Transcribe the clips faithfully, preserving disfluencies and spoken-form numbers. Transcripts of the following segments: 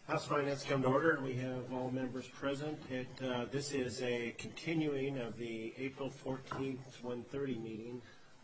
House Finance come to order. We have all members present. It, uh, this is a continuing of the April fourteenth, one thirty meeting,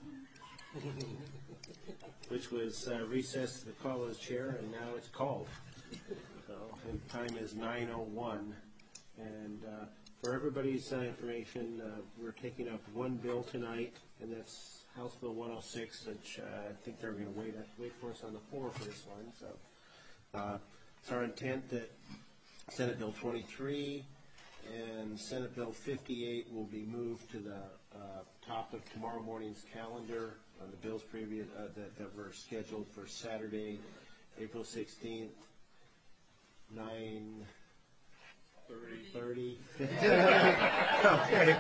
which was uh, recessed to the call as chair, and now it's called. So, and time is nine oh one. And uh, for everybody's uh, information, uh, we're taking up one bill tonight, and that's House Bill one oh six, which uh, I think they're going to wait wait for us on the floor for this one. So. Uh, It's our intent that Senate Bill twenty-three and Senate Bill fifty-eight will be moved to the uh, top of tomorrow morning's calendar on the bills previous uh, that, that were scheduled for Saturday, April sixteenth, nine thirty. Okay.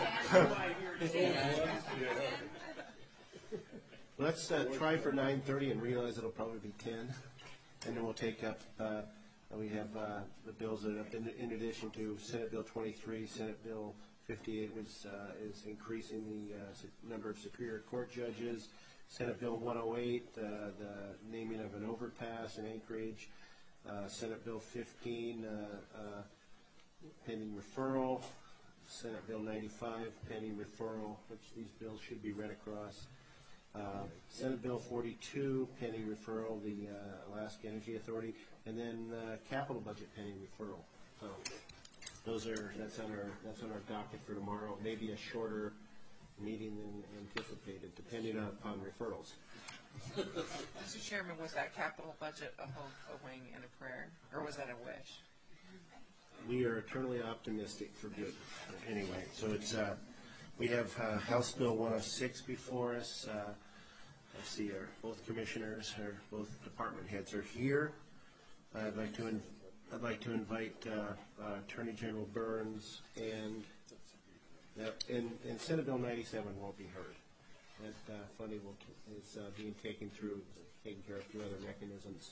Let's uh, try for nine thirty and realize it'll probably be ten. And then we'll take up, uh, we have uh, the bills that have been, in addition to Senate Bill twenty-three, Senate Bill fifty-eight was, uh, is increasing the uh, number of Superior Court judges, Senate Bill one oh eight, uh, the naming of an overpass in Anchorage, uh, Senate Bill fifteen, uh, uh, pending referral, Senate Bill ninety-five, pending referral, which these bills should be read across. Uh, Senate Bill forty-two, pending referral, the uh, Alaska Energy Authority, and then uh, capital budget pending referral. So those are that's on our that's on our docket for tomorrow. Maybe a shorter meeting than anticipated, depending upon referrals. Mister Chairman, was that capital budget a hope, a wing, and a prayer, or was that a wish? We are eternally optimistic for good. Anyway, so it's uh, we have uh, House Bill one oh six before us. Uh, I see our both commissioners, or both department heads are here. I'd like to in, I'd like to invite uh, uh, Attorney General Burns, and uh, and, and Senate Bill ninety-seven won't be heard. That uh, funding will is uh, being taken through taken care of through other mechanisms.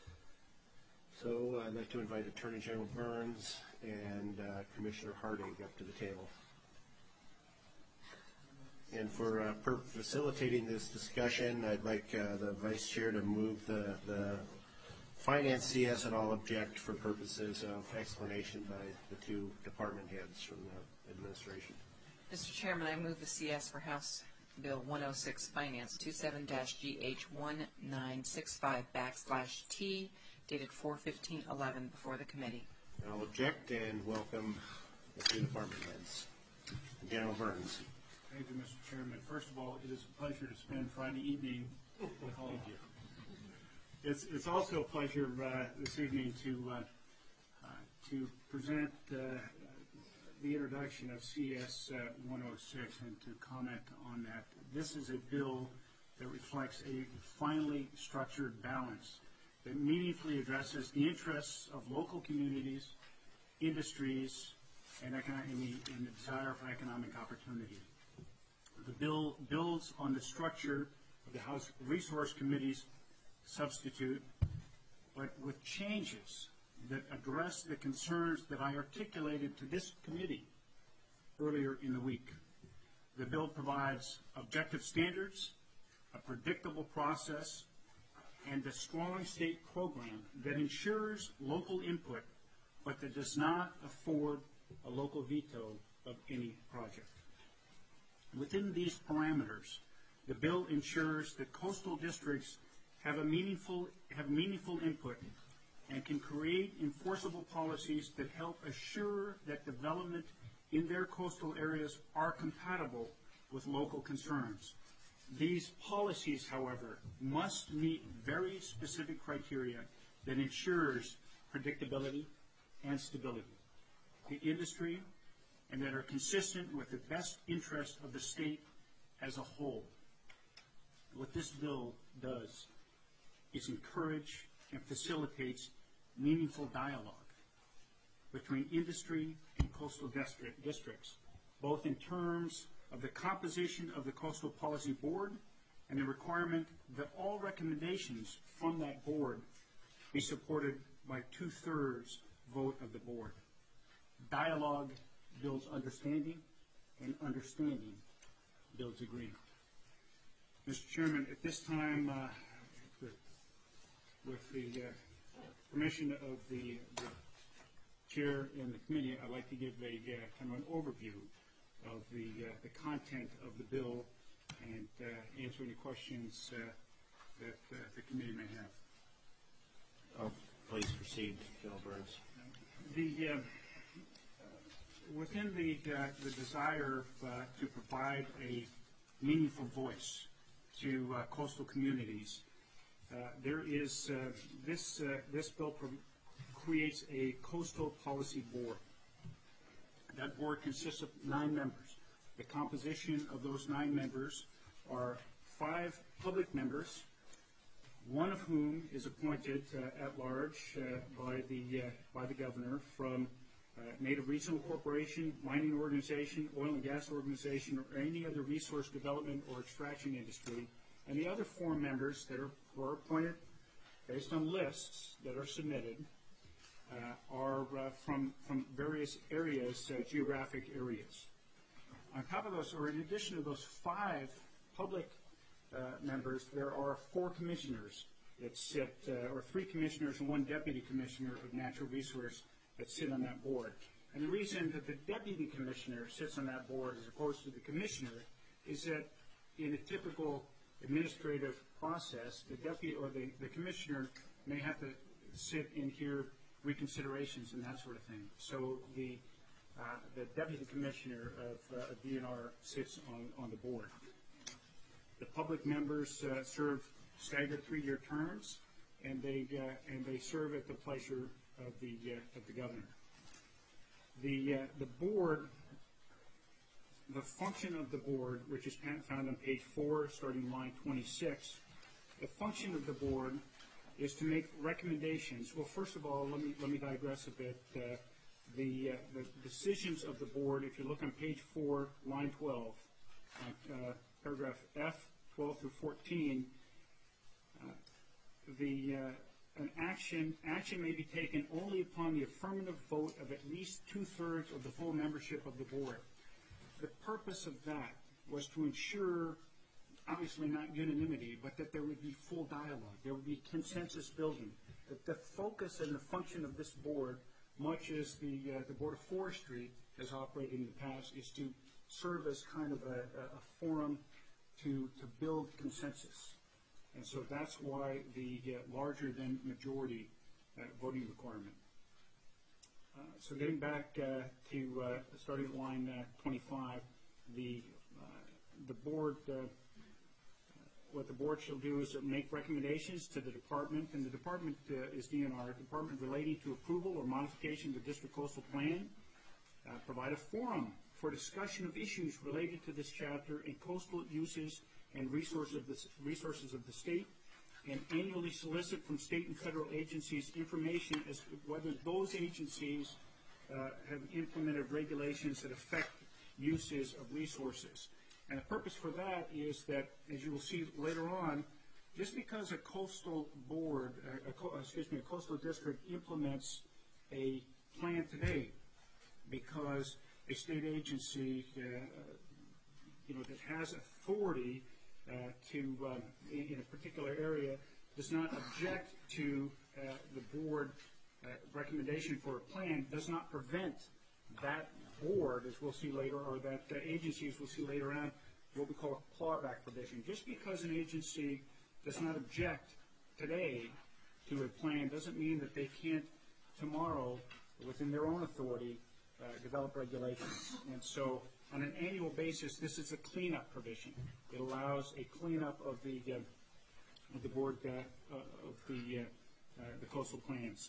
So uh, I'd like to invite Attorney General Burns and uh, Commissioner Harding up to the table. And for uh, per facilitating this discussion, I'd like uh, the Vice Chair to move the, the Finance C S and all object for purposes of explanation by the two department heads from the administration. Mister Chairman, I move the C S for House Bill one oh six Finance twenty-seven G H one nine six five backslash T dated four fifteen eleven before the committee. I'll object and welcome the two department heads. General Burns. Thank you, Mister Chairman. First of all, it is a pleasure to spend Friday evening with all of you. It's, it's also a pleasure uh, this evening to uh, uh, to present uh, the introduction of C S uh, one oh six and to comment on that. This is a bill that reflects a finely structured balance that meaningfully addresses the interests of local communities, industries, and, economic, and, the, and the desire for economic opportunity. The bill builds on the structure of the House Resource Committee's substitute, but with changes that address the concerns that I articulated to this committee earlier in the week. The bill provides objective standards, a predictable process, and a strong state program that ensures local input, but that does not afford a local veto of any project. Within these parameters, the bill ensures that coastal districts have a meaningful have meaningful input and can create enforceable policies that help assure that development in their coastal areas are compatible with local concerns. These policies, however, must meet very specific criteria that ensures predictability and stability. The industry and that are consistent with the best interest of the state as a whole. What this bill does is encourage and facilitates meaningful dialogue between industry and coastal district, districts, both in terms of the composition of the Coastal Policy Board and the requirement that all recommendations from that board be supported by two-thirds vote of the board. Dialogue builds understanding, and understanding builds agreement. Mister Chairman, at this time, uh, with the uh, permission of the, the chair and the committee, I'd like to give a uh, kind of an overview of the uh, the content of the bill and uh, answer any questions uh, that uh, the committee may have. Oh, please proceed, General Burns. The uh, within the uh, the desire uh, to provide a meaningful voice to uh, coastal communities, uh, there is uh, this uh, this bill pro- creates a coastal policy board. That board consists of nine members. The composition of those nine members are five public members, one of whom is appointed uh, at large uh, by the uh, by the governor from uh, Native Regional Corporation, mining organization, oil and gas organization, or any other resource development or extraction industry, and the other four members that are, were appointed based on lists that are submitted uh, are uh, from from various areas, uh, geographic areas. On top of those, or in addition to those five public uh, members, there are four commissioners that sit, uh, or three commissioners and one deputy commissioner of natural resource that sit on that board. And the reason that the deputy commissioner sits on that board as opposed to the commissioner is that in a typical administrative process, the deputy or the, the commissioner may have to sit and hear reconsiderations and that sort of thing. So the uh, the deputy commissioner of uh, D N R sits on, on the board. The public members uh, serve staggered three-year terms, and they uh, and they serve at the pleasure of the uh, of the governor. The uh, the board, the function of the board, which is found on page four, starting line twenty-six. The function of the board is to make recommendations. Well, first of all, let me let me digress a bit. Uh, the uh, the decisions of the board, if you look on page four, line twelve, uh, paragraph F, twelve through fourteen, uh, the uh, an action action may be taken only upon the affirmative vote of at least two-thirds of the full membership of the board. The purpose of that was to ensure, obviously not unanimity, but that there would be full dialogue, there would be consensus building. That the focus and the function of this board, much as the uh, the Board of Forestry has operated in the past, is to serve as kind of a, a forum to to build consensus. And so that's why the uh, larger than majority uh, voting requirement. Uh, so getting back uh, to uh, starting at line uh, twenty-five, the uh, the board, uh, what the board shall do is make recommendations to the department, and the department uh, is D N R, department relating to approval or modification of the district coastal plan, uh, provide a forum for discussion of issues related to this chapter and coastal uses and resources of the, resources of the state, and annually solicit from state and federal agencies information as to whether those agencies uh, have implemented regulations that affect uses of resources. And the purpose for that is that, as you will see later on, just because a coastal board, uh, a co- excuse me, a coastal district implements a plan today, because a state agency, uh, you know, that has authority uh, to um, in, in a particular area does not object to uh, the board uh, recommendation for a plan, does not prevent that board, as we'll see later, or that uh, agencies will see later on, what we call a clawback provision. Just because an agency does not object today to a plan doesn't mean that they can't tomorrow, within their own authority, uh, develop regulations. And so on an annual basis, this is a cleanup provision. It allows a cleanup of the uh, of the board uh, uh, of the uh, uh, the coastal plans.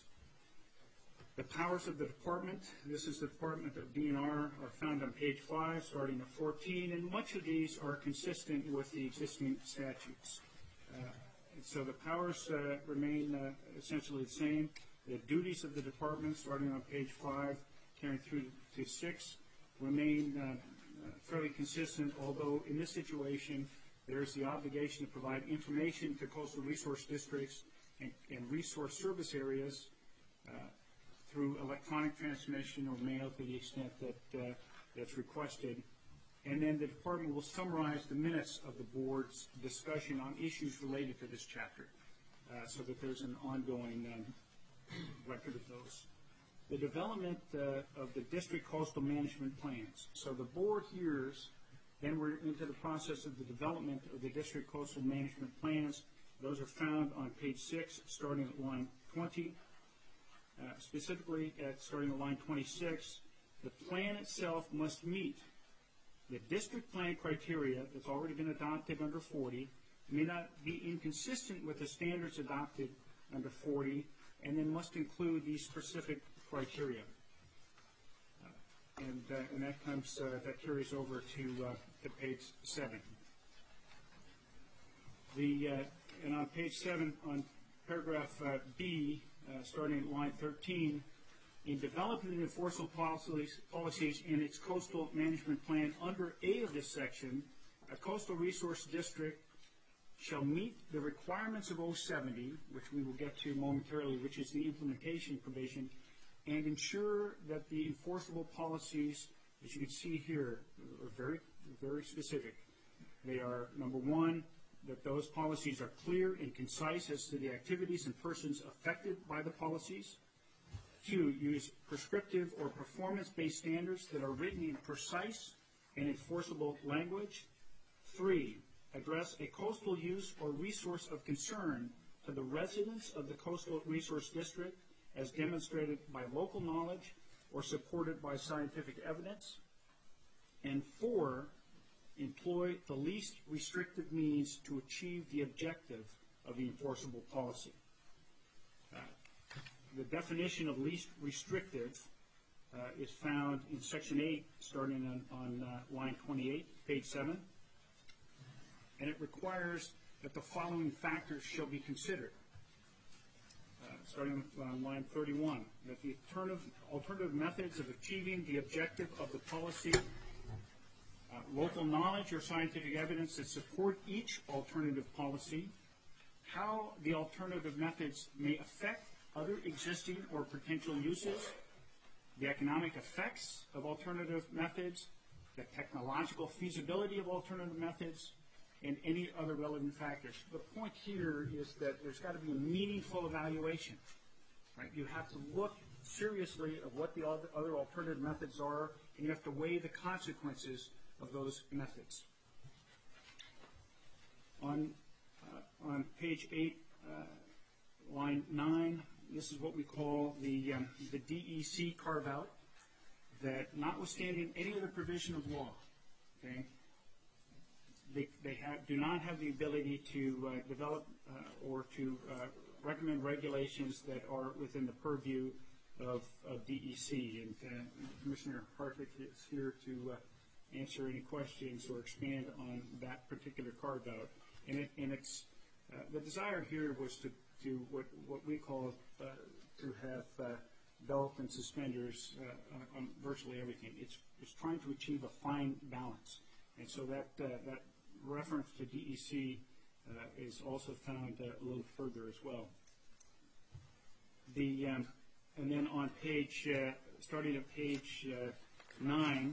The powers of the department, this is the Department of D N R, are found on page five, starting at fourteen, and much of these are consistent with the existing statutes. Uh, so the powers uh, remain uh, essentially the same. The duties of the department, starting on page five, carrying through to six, remain uh, fairly consistent, although in this situation, there is the obligation to provide information to coastal resource districts and, and resource service areas uh, through electronic transmission or mail to the extent that uh, that's requested. And then the department will summarize the minutes of the board's discussion on issues related to this chapter, uh, so that there's an ongoing um, record of those. The development uh, of the district coastal management plans. So the board hears, then we're into the process of the development of the district coastal management plans. Those are found on page six, starting at line twenty. Uh, specifically, at starting at line twenty-six, the plan itself must meet the district plan criteria that's already been adopted under forty, may not be inconsistent with the standards adopted under forty, and then must include these specific criteria. Uh, and, uh, and that comes, uh, that carries over to, uh, to page seven. The, uh, and on page seven, on paragraph uh, B, uh, starting at line thirteen, in developing and enforceable policies, policies in its coastal management plan under A of this section, a coastal resource district shall meet the requirements of O seventy, which we will get to momentarily, which is the implementation provision, and ensure that the enforceable policies, as you can see here, are very, very specific. They are, number one, that those policies are clear and concise as to the activities and persons affected by the policies. Two, use prescriptive or performance-based standards that are written in precise and enforceable language. Three, address a coastal use or resource of concern to the residents of the coastal resource district as demonstrated by local knowledge or supported by scientific evidence. And four, employ the least restrictive means to achieve the objective of the enforceable policy. Uh, the definition of least restrictive uh, is found in section eight, starting on, on uh, line twenty-eight, page seven. And it requires that the following factors shall be considered. Uh, starting on line thirty-one, that the alternative, alternative methods of achieving the objective of the policy, uh, local knowledge or scientific evidence that support each alternative policy, how the alternative methods may affect other existing or potential uses, the economic effects of alternative methods, the technological feasibility of alternative methods, and any other relevant factors. The point here is that there's got to be a meaningful evaluation. Right? You have to look seriously at what the other, other alternative methods are, and you have to weigh the consequences of those methods. On, uh, on page eight, uh, line nine, this is what we call the, um, the D E C carve-out, that notwithstanding any other provision of law, okay, They, they have, do not have the ability to uh, develop uh, or to uh, recommend regulations that are within the purview of, of D E C. And uh, Commissioner Hartwick is here to uh, answer any questions or expand on that particular carve-out. And, it, and it's, uh, the desire here was to do what, what we call uh, to have uh, belt and suspenders uh, on, on virtually everything. It's, it's trying to achieve a fine balance. And so that, uh, that reference to D E C uh, is also found uh, a little further as well. The um, and then on page, uh, starting at page uh, nine,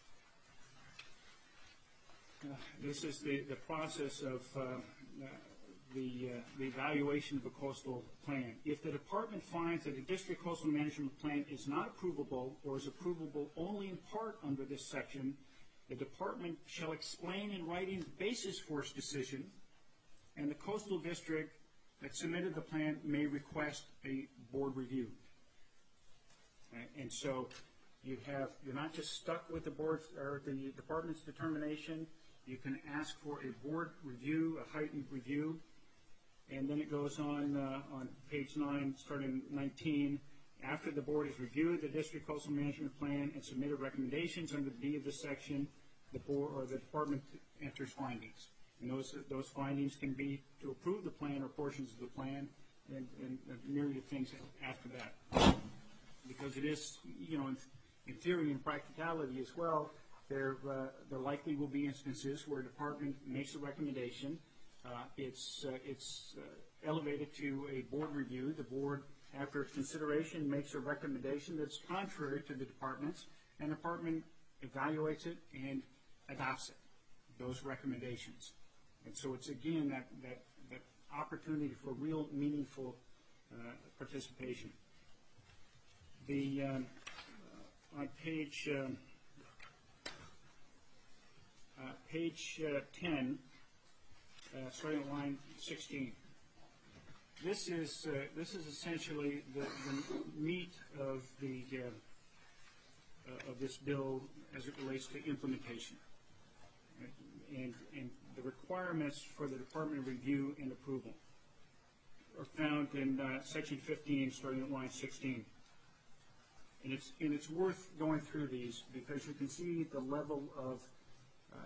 uh, this is the, the process of uh, uh, the, uh, the evaluation of a coastal plan. If the department finds that a district coastal management plan is not approvable or is approvable only in part under this section, the department shall explain in writing the basis for its decision, and the coastal district that submitted the plan may request a board review. Right? And so you have, you're not just stuck with the board's or the department's determination. You can ask for a board review, a heightened review, and then it goes on uh, on page nine, starting nineteen. After the board has reviewed the district coastal management plan and submitted recommendations under the B of this section, the board or the department enters findings. And those those findings can be to approve the plan or portions of the plan, and, and a myriad of things after that. Because it is, you know, in, in theory and practicality as well, there uh, there likely will be instances where a department makes a recommendation. Uh, it's uh, it's uh, elevated to a board review. The board, after consideration, makes a recommendation that's contrary to the department's, and the department evaluates it and adopts it, those recommendations. And so it's, again, that, that, that opportunity for real meaningful uh, participation. The, um, uh, on page, um, uh, page uh, ten, uh, starting at line sixteen, this is, uh, this is essentially the, the meat of the, uh, uh, of this bill as it relates to implementation. Right? And, and the requirements for the Department of Review and Approval are found in uh, section fifteen, starting at line sixteen. And it's, and it's worth going through these because you can see the level of uh,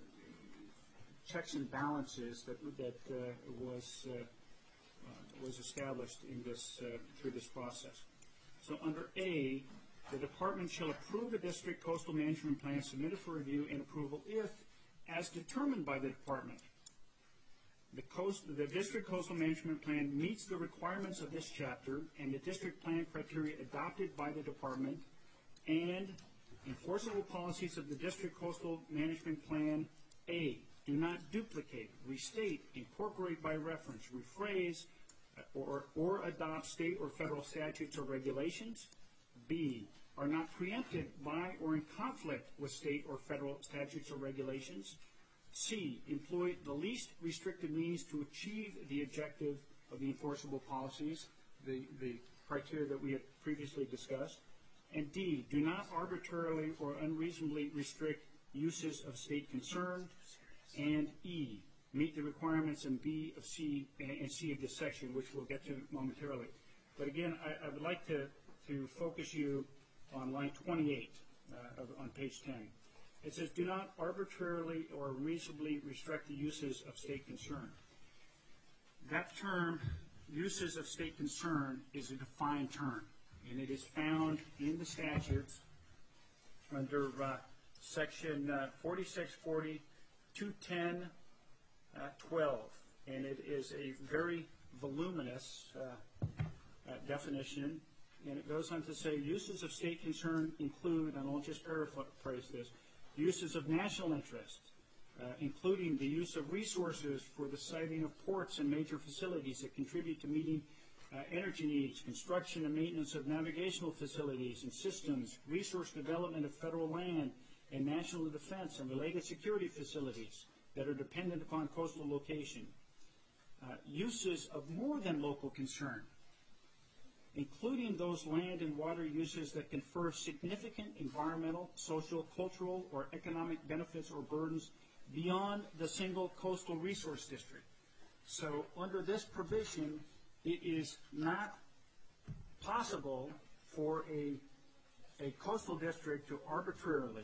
checks and balances that, that uh, was, uh, uh, was established in this, uh, through this process. So under A, the department shall approve a district coastal management plan submitted for review and approval if, as determined by the department, the, coast, the district coastal management plan meets the requirements of this chapter and the district plan criteria adopted by the department, and enforceable policies of the district coastal management plan, A, do not duplicate, restate, incorporate by reference, rephrase, or, or adopt state or federal statutes or regulations. B, are not preempted by or in conflict with state or federal statutes or regulations. C, employ the least restrictive means to achieve the objective of the enforceable policies, the, the criteria that we had previously discussed. And D, do not arbitrarily or unreasonably restrict uses of state concern. And E, meet the requirements in B of C and C of this section, which we'll get to momentarily. But again, I, I would like to, to focus you on line twenty-eight uh, of, on page ten. It says, do not arbitrarily or reasonably restrict the uses of state concern. That term, uses of state concern, is a defined term, and it is found in the statutes under uh, section uh, forty-six forty, two ten, uh, twelve, and it is a very voluminous uh, uh, definition, and it goes on to say uses of state concern include, and I'll just paraphrase this, uses of national interest, uh, including the use of resources for the siting of ports and major facilities that contribute to meeting uh, energy needs, construction and maintenance of navigational facilities and systems, resource development of federal land and national defense and related security facilities that are dependent upon coastal location. Uh, uses of more than local concern, including those land and water uses that confer significant environmental, social, cultural, or economic benefits or burdens beyond the single coastal resource district. So under this provision, it is not possible for a, a coastal district to arbitrarily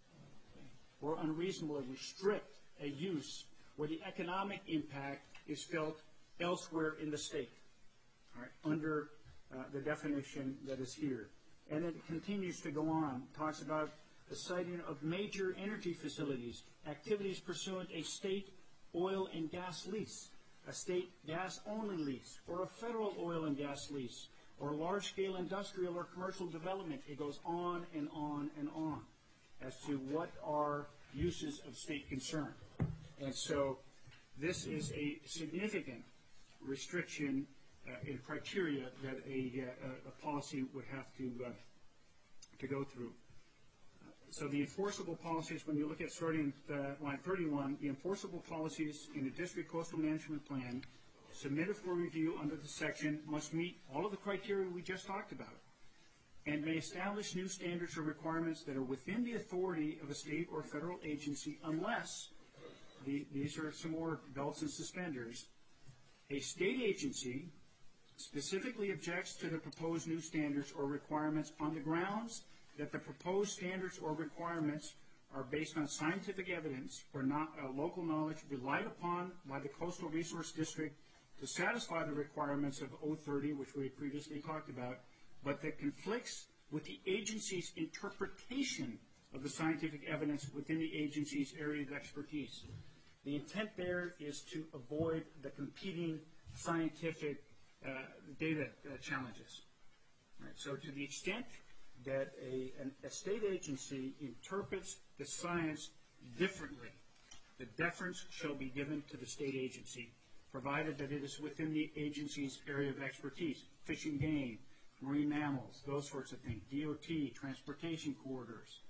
or unreasonably restrict a use where the economic impact is felt elsewhere in the state, all right, under uh, the definition that is here. And it continues to go on, talks about the siting of major energy facilities, activities pursuant a state oil and gas lease, a state gas-only lease, or a federal oil and gas lease, or large-scale industrial or commercial development. It goes on and on and on as to what are uses of state concern. And so this is a significant restriction uh, in criteria that a, uh, a policy would have to, uh, to go through. So the enforceable policies, when you look at starting at uh, line thirty-one, the enforceable policies in the district coastal management plan submitted for review under the section must meet all of the criteria we just talked about and may establish new standards or requirements that are within the authority of a state or federal agency unless, the, these are some more belts and suspenders, a state agency specifically objects to the proposed new standards or requirements on the grounds that the proposed standards or requirements are based on scientific evidence or not uh, local knowledge relied upon by the Coastal Resource District to satisfy the requirements of O thirty, which we had previously talked about, but that conflicts with the agency's interpretation of the scientific evidence within the agency's area of expertise. The intent there is to avoid the competing scientific uh, data uh, challenges. Right, so to the extent that a, an, a state agency interprets the science differently, the deference shall be given to the state agency provided that it is within the agency's area of expertise, fish and game, marine mammals, those sorts of things, D O T, transportation corridors.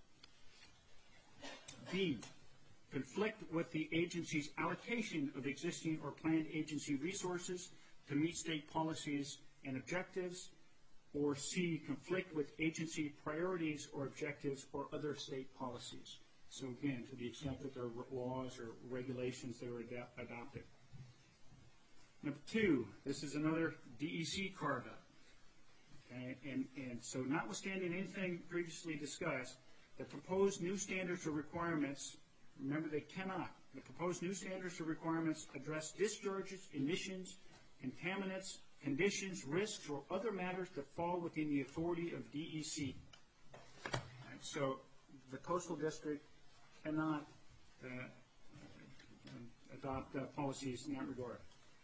B, conflict with the agency's allocation of existing or planned agency resources to meet state policies and objectives, or C, conflict with agency priorities or objectives or other state policies. So again, to the extent that there are laws or regulations that are ad adopted. Number two, this is another D E C carve-out. Okay? And, and so notwithstanding anything previously discussed, the proposed new standards or requirements, remember they cannot, the proposed new standards or requirements address discharges, emissions, contaminants, conditions, risks, or other matters that fall within the authority of D E C. Right, so the Coastal District cannot uh, adopt uh, policies in that regard.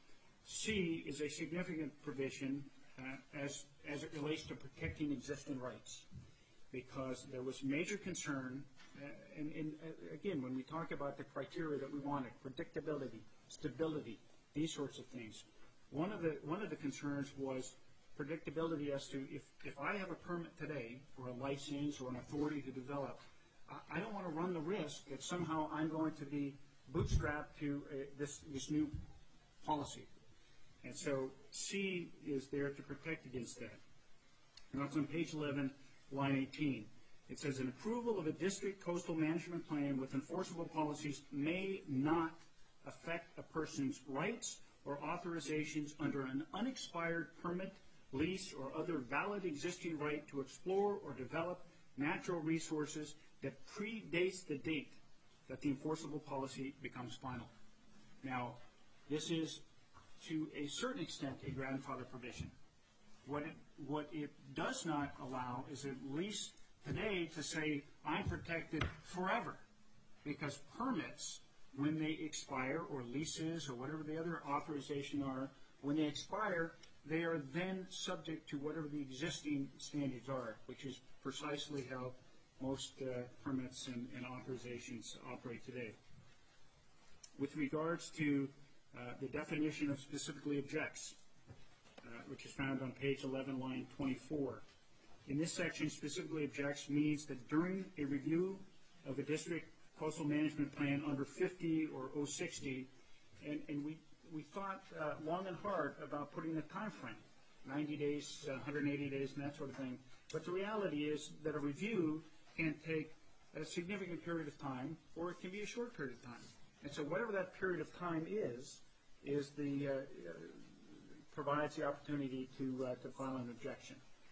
C is a significant provision uh, as, as it relates to protecting existing rights, because there was major concern, uh, and, and uh, again, when we talk about the criteria that we wanted, predictability, stability, these sorts of things, one of the, one of the concerns was predictability as to if, if I have a permit today, or a license, or an authority to develop, I, I don't want to run the risk that somehow I'm going to be bootstrapped to uh, this, this new policy. And so C is there to protect against that. And that's on page eleven, line eighteen. It says, an approval of a district coastal management plan with enforceable policies may not affect a person's rights or authorizations under an unexpired permit, lease, or other valid existing right to explore or develop natural resources that predates the date that the enforceable policy becomes final. Now, this is to a certain extent a grandfather provision. What it, what it does not allow is at least today to say I'm protected forever, because permits, when they expire, or leases, or whatever the other authorization are, when they expire, they are then subject to whatever the existing standards are, which is precisely how most uh, permits and, and authorizations operate today. With regards to uh, the definition of specifically objects, uh, which is found on page eleven, line twenty-four. In this section, specifically objects means that during a review of a district coastal management plan under fifty or oh sixty, and, and we, we thought uh, long and hard about putting a time frame, ninety days, uh, one hundred eighty days, and that sort of thing. But the reality is that a review can take a significant period of time, or it can be a short period of time. And so whatever that period of time is, is the, uh, uh, provides the opportunity to, uh, to file an objection.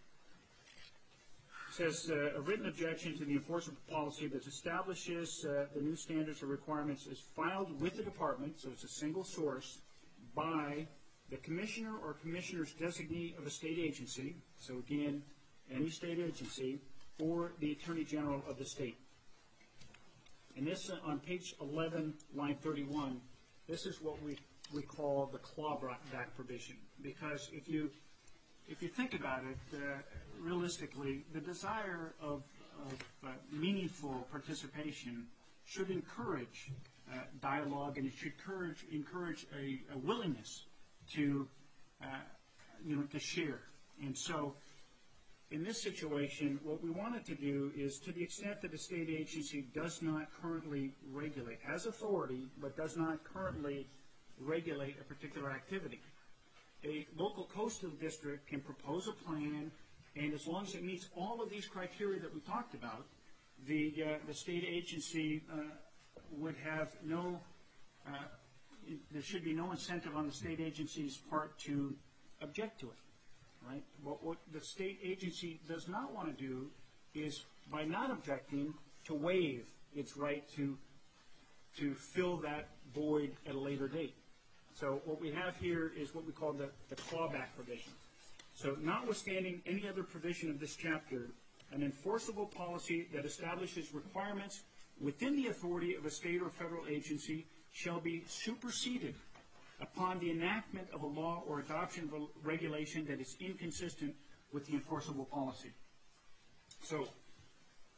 It says uh, a written objection to the enforceable policy that establishes uh, the new standards or requirements is filed with the department, so it's a single source, by the commissioner or commissioner's designee of a state agency, so again, any state agency, or the attorney general of the state. And this, uh, on page eleven, line thirty-one, this is what we, we call the clawback provision, because if you If you think about it, uh, realistically, the desire of, of uh, meaningful participation should encourage uh, dialogue, and it should encourage, encourage a, a willingness to, uh, you know, to share. And so, in this situation, what we wanted to do is, to the extent that the state agency does not currently regulate, has authority, but does not currently regulate a particular activity, a local coastal district can propose a plan, and as long as it meets all of these criteria that we talked about, the, uh, the state agency uh, would have no, uh, there should be no incentive on the state agency's part to object to it, right? What, what the state agency does not want to do is, by not objecting, to waive its right to, to fill that void at a later date. So what we have here is what we call the, the clawback provision. So notwithstanding any other provision of this chapter, an enforceable policy that establishes requirements within the authority of a state or federal agency shall be superseded upon the enactment of a law or adoption of a regulation that is inconsistent with the enforceable policy. So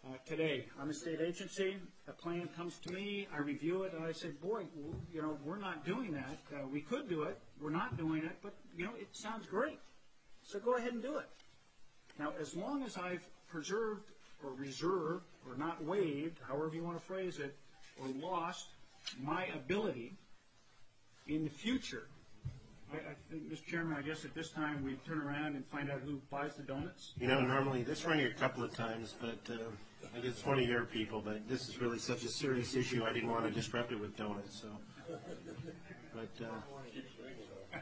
Uh, today, I'm a state agency, a plan comes to me, I review it, and I say, boy, w- you know, we're not doing that. Uh, we could do it, we're not doing it, but, you know, it sounds great. So go ahead and do it. Now, as long as I've preserved or reserved or not waived, however you want to phrase it, or lost my ability in the future, I, I think, Mister Chairman, I guess at this time we turn around and find out who buys the donuts. You know, normally, this rang a couple of times, but uh, I guess it's one of your people, but this is really such a serious issue, I didn't want to disrupt it with donuts, so. But, uh,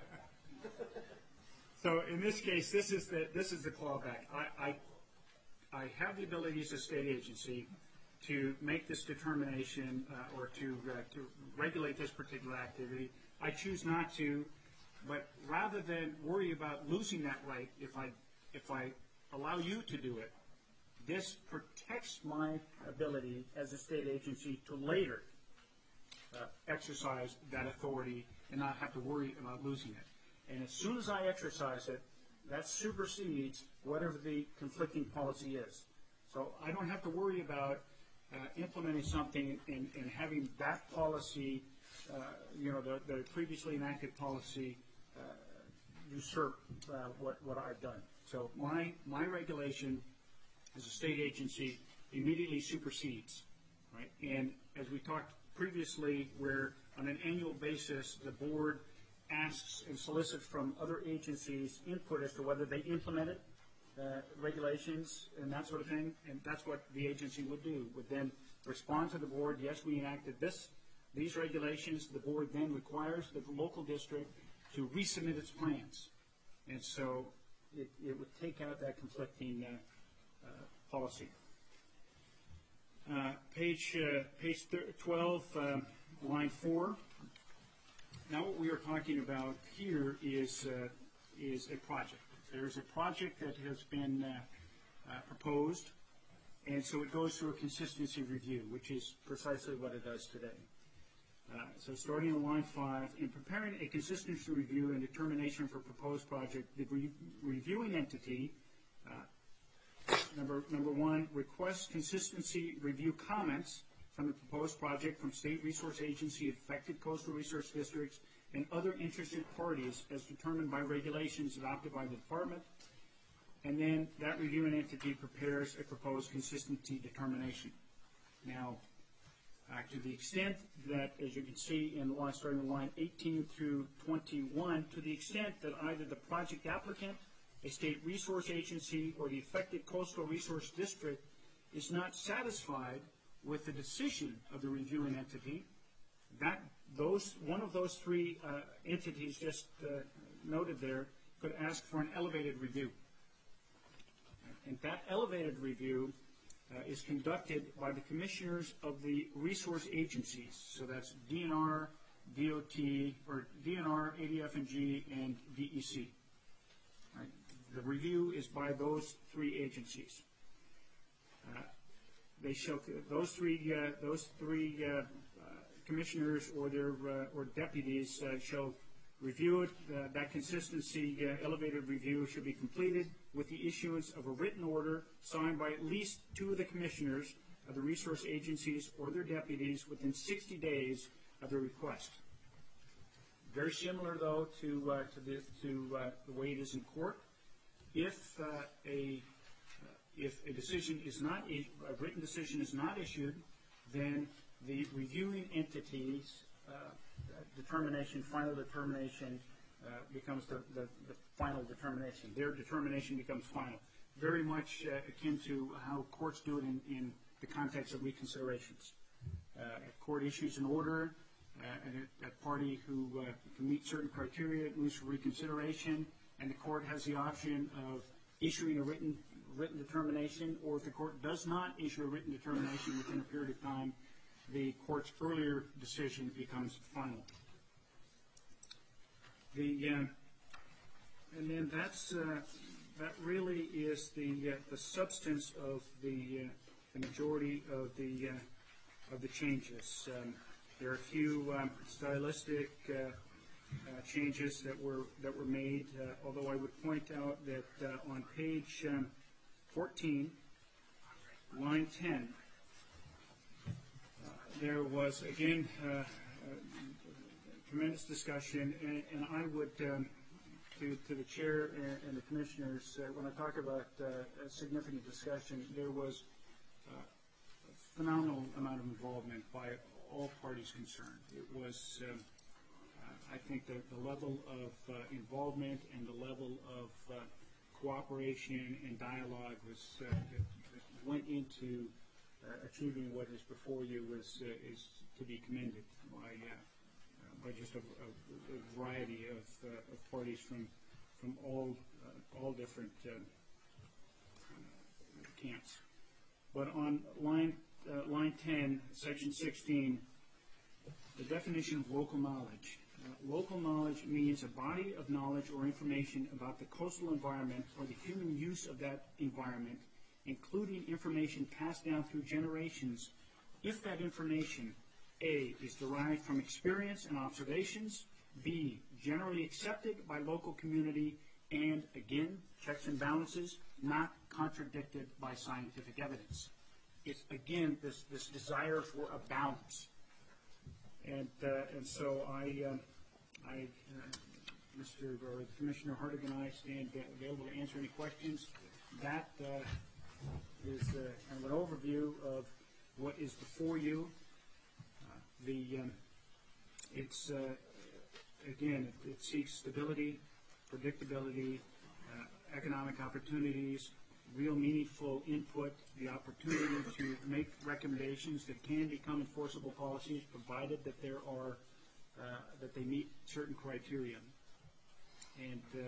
So in this case, this is the this is the clawback. I, I I have the ability as a state agency to make this determination uh, or to uh, to regulate this particular activity. I choose not to, but rather than worry about losing that right, if I if I allow you to do it, this protects my ability as a state agency to later uh, exercise that authority and not have to worry about losing it. And as soon as I exercise it, that supersedes whatever the conflicting policy is. So I don't have to worry about uh, implementing something and, and having that policy, uh, you know, the, the previously enacted policy uh, usurp uh, what, what I've done. So my, my regulation as a state agency immediately supersedes, right? And as we talked previously, where on an annual basis, the board asks and solicits from other agencies input as to whether they implemented uh, regulations and that sort of thing, and that's what the agency would do, would then respond to the board, yes, we enacted this, these regulations. The board then requires the local district to resubmit its plans. And so it, it would take out that conflicting uh, uh, policy. Uh, page uh, page twelve, uh, line four. Now what we are talking about here is uh, is a project. There's a project that has been uh, uh, proposed, and so it goes through a consistency review, which is precisely what it does today. Uh, so starting on line five, in preparing a consistency review and determination for proposed project, the re reviewing entity, uh, number, number one, requests consistency review comments from the proposed project from state resource agency, affected coastal resource districts, and other interested parties as determined by regulations adopted by the department. And then that reviewing entity prepares a proposed consistency determination. Now, uh, to the extent that, as you can see in line, starting in line eighteen through twenty-one, to the extent that either the project applicant, a state resource agency, or the affected coastal resource district is not satisfied with the decision of the reviewing entity, that those one of those three uh, entities just uh, noted there could ask for an elevated review. And that elevated review uh, is conducted by the commissioners of the resource agencies. So that's D N R, D O T, or D N R, A D F and G, and D E C. Right? The review is by those three agencies. Uh, They shall those three uh, those three uh, uh, commissioners or their uh, or deputies uh, shall review it. Uh, that consistency uh, elevated review should be completed with the issuance of a written order signed by at least two of the commissioners of the resource agencies or their deputies within sixty days of the request. Very similar, though, to uh, to the to uh, the way it is in court. If uh, a If a decision is not, a written decision is not issued, then the reviewing entity's uh, determination, final determination, uh, becomes the, the, the final determination. Their determination becomes final. Very much uh, akin to how courts do it in, in the context of reconsiderations. Uh, a court issues an order, uh, and a, a party who uh, can meet certain criteria moves for reconsideration, and the court has the option of issuing a written written determination, or if the court does not issue a written determination within a period of time, the court's earlier decision becomes final. The uh, and then that's uh, that really is the uh, the substance of the uh, the majority of the uh, of the changes. Um, there are a few um, stylistic uh, uh, changes that were that were made. Uh, although I would point out that uh, on page um, fourteen, line ten, uh, there was, again, uh, uh, tremendous discussion, and, and I would, um, to, to the chair and, and the commissioners, uh, when I talk about uh, a significant discussion, there was uh, a phenomenal amount of involvement by all parties concerned. It was, um, uh, I think, the, the level of uh, involvement and the level of uh, cooperation and dialogue was uh, that, that went into uh, achieving what is before you is uh, is to be commended by uh, uh, by just a, a, a variety of, uh, of parties from from all uh, all different uh, uh, camps. But on line uh, line ten, section sixteen, the definition of local knowledge. Uh, local knowledge means a body of knowledge or information about the coastal environment or the human use of that environment, including information passed down through generations, if that information, A, is derived from experience and observations, B, generally accepted by local community, and, again, checks and balances, not contradicted by scientific evidence. It's, again, this, this desire for a balance. And, uh, and so I, um, I uh, Mister or Commissioner Hartig and I stand available to answer any questions. That uh, is uh, kind of an overview of what is before you. Uh, the um, it's uh, again it, it seeks stability, predictability, uh, economic opportunities, real meaningful input, the opportunity to make recommendations that can become enforceable policies, provided that there are uh, that they meet certain criteria. And uh,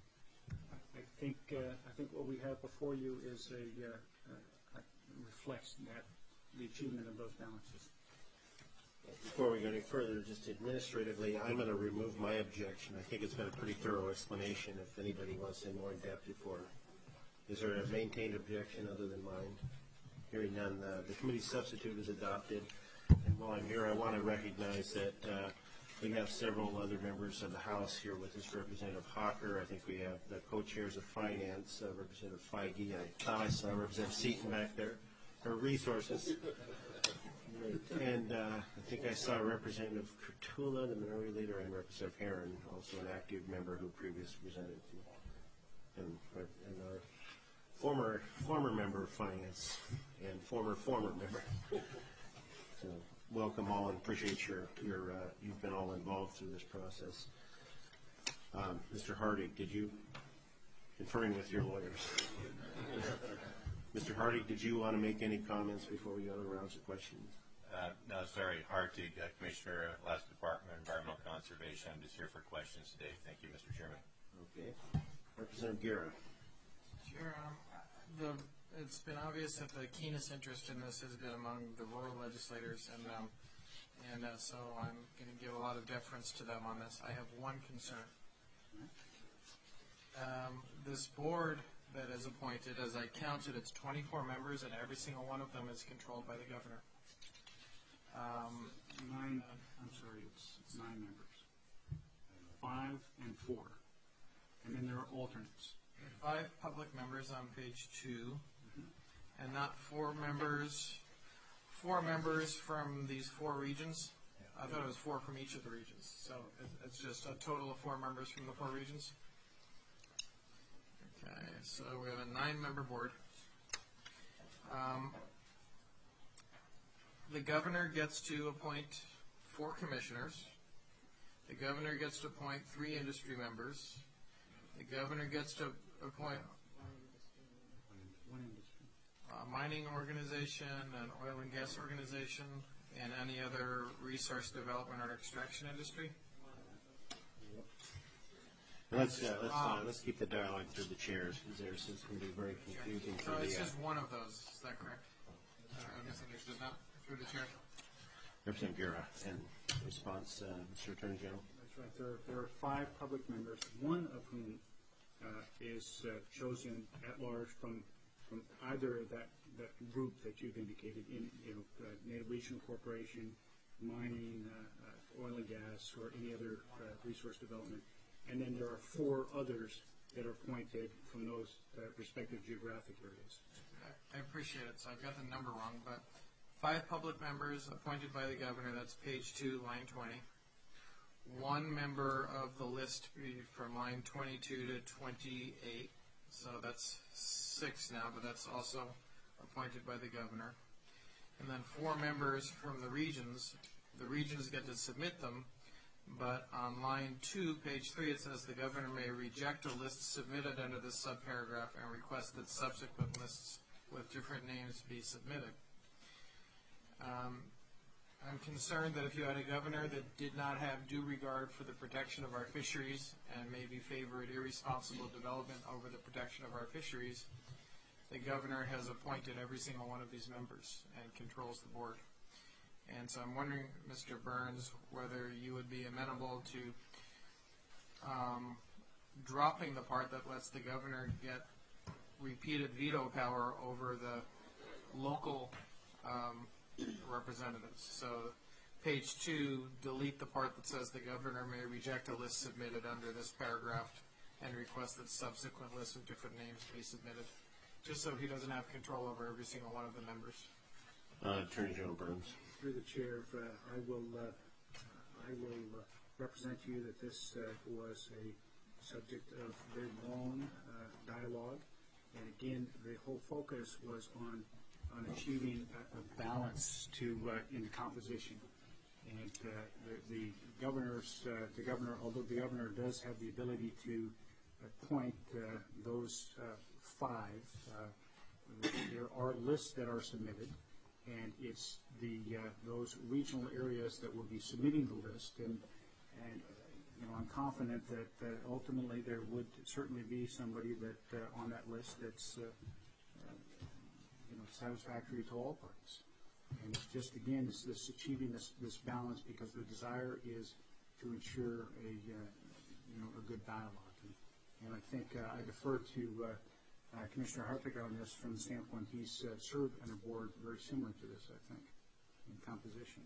I think uh, I think what we have before you is a uh, uh, reflects that the achievement of those balances. Before we go any further, just administratively, I'm going to remove my objection. I think it's been a pretty thorough explanation. If anybody wants in more in depth before. Is there a maintained objection other than mine? Hearing none, uh, the committee substitute is adopted. And while I'm here, I want to recognize that uh, we have several other members of the House here with us. Representative Hawker, I think we have the co-chairs of Finance, uh, Representative Feige. I thought I saw Representative Seaton back there. Her resources. And uh, I think I saw Representative Kurtula, the minority leader, and Representative Herron, also an active member who previously presented. And, and our former former member of Finance and former former member. So welcome all and appreciate your your uh, you've been all involved through this process. Um, Mister Hartig, did you conferring with your lawyers? Mister Hartig, did you want to make any comments before we go to rounds of questions? Uh, no, sorry, Hartig, uh, Commissioner, uh, last Department of Environmental Conservation. I'm just here for questions today. Thank you, Mister Chairman. Okay. Representative Guerra. Sure. Um, the, it's been obvious that the keenest interest in this has been among the rural legislators, and um, and uh, so I'm going to give a lot of deference to them on this. I have one concern. Um, this board that is appointed, as I counted, it's twenty-four members, and every single one of them is controlled by the governor. Um, Nine, I'm sorry, it's, it's nine members. Five and four. And then there are alternates. Five public members on page two, mm-hmm. and not four members, four members from these four regions. I thought it was four from each of the regions. So it's just a total of four members from the four regions. Okay, so we have a nine-member board. Um, the governor gets to appoint four commissioners. The governor gets to appoint three industry members. The governor gets to appoint a mining organization, an oil and gas organization, and any other resource development or extraction industry. Let's uh, let's uh, let's keep the dialogue through the chairs because there's it's going to be very confusing. So for it's the, uh, just one of those. Is that correct? Uh, I misunderstood that through the chair. Representative Guerra, and response, uh, Mister Attorney General. That's right. There, there are five public members, one of whom uh, is uh, chosen at large from from either that, that group that you've indicated in, you know, uh, Native Regional Corporation, mining, uh, uh, oil and gas, or any other uh, resource development. And then there are four others that are appointed from those uh, respective geographic areas. I appreciate it, so I've got the number wrong, but five public members appointed by the governor, that's page two, line twenty. One member of the list be from line twenty-two to twenty-eight, so that's six now, but that's also appointed by the governor. And then four members from the regions. The regions get to submit them, but on line two, page three, it says the governor may reject a list submitted under this subparagraph and request that subsequent lists with different names be submitted. Um, I'm concerned that if you had a governor that did not have due regard for the protection of our fisheries and maybe favored irresponsible development over the protection of our fisheries, the governor has appointed every single one of these members and controls the board. And so I'm wondering, Mister Burns, whether you would be amenable to um, dropping the part that lets the governor get repeated veto power over the local um, representatives. So page two, delete the part that says the governor may reject a list submitted under this paragraph and request that subsequent lists with different names be submitted, just so he doesn't have control over every single one of the members. Uh, Attorney General Burns. Through the chair, uh, I will uh, I will uh, represent to you that this uh, was a subject of very long uh, dialogue, and again, the whole focus was on on achieving a, a balance to uh, in the composition. And uh, the, the governor's uh, the governor, although the governor does have the ability to appoint uh, those uh, five, uh, there are lists that are submitted. And it's the uh, those regional areas that will be submitting the list, and and you know I'm confident that uh, ultimately there would certainly be somebody that uh, on that list that's uh, uh, you know satisfactory to all parties. And it's just again this, this achieving this this balance, because the desire is to ensure a uh, you know a good dialogue. And, and I think uh, I defer to. Uh, Uh, Commissioner Hartig on this from the standpoint he's uh, served on a board very similar to this, I think, in composition.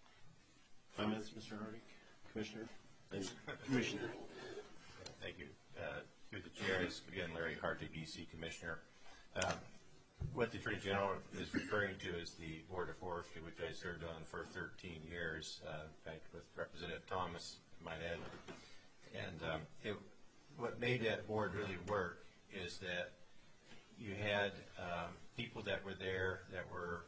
Comments, Mister Hartig? Commissioner? Commissioner. Thank you. Uh, through the chair is, again, Larry Hartig, B C Commissioner. Um, what the Attorney General is referring to is the Board of Forestry, which I served on for thirteen years, uh, in fact, with Representative Thomas, I might add. And um, it, what made that board really work is that you had um, people that were there that were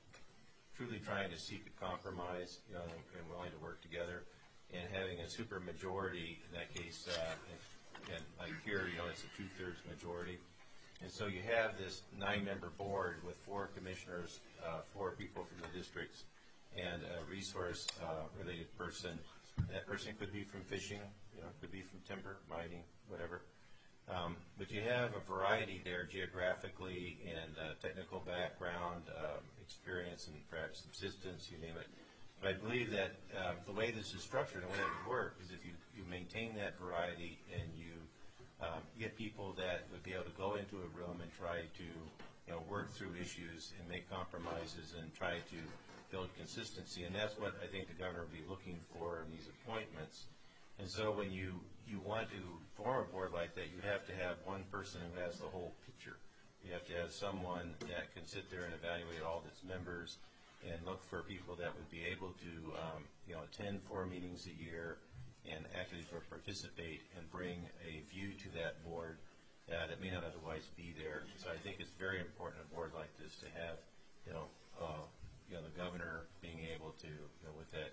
truly trying to seek a compromise, you know, and willing to work together, and having a super majority in that case, uh, and, and like here, you know, it's a two-thirds majority. And so you have this nine-member board with four commissioners, uh, four people from the districts, and a resource-related uh, person. That person could be from fishing, you know, could be from timber, mining, whatever. Um, but you have a variety there geographically and uh, technical background, um, experience, and perhaps subsistence, you name it. But I believe that uh, the way this is structured and the way it would work is if you, you maintain that variety and you um, get people that would be able to go into a room and try to you know, work through issues and make compromises and try to build consistency. And that's what I think the governor will be looking for in these appointments. And so when you, you want to form a board like that, you have to have one person who has the whole picture. You have to have someone that can sit there and evaluate all of its members and look for people that would be able to um, you know, attend four meetings a year and actually participate and bring a view to that board uh, that may not otherwise be there. So I think it's very important a board like this to have you know, uh, you know the governor being able to, you know, with that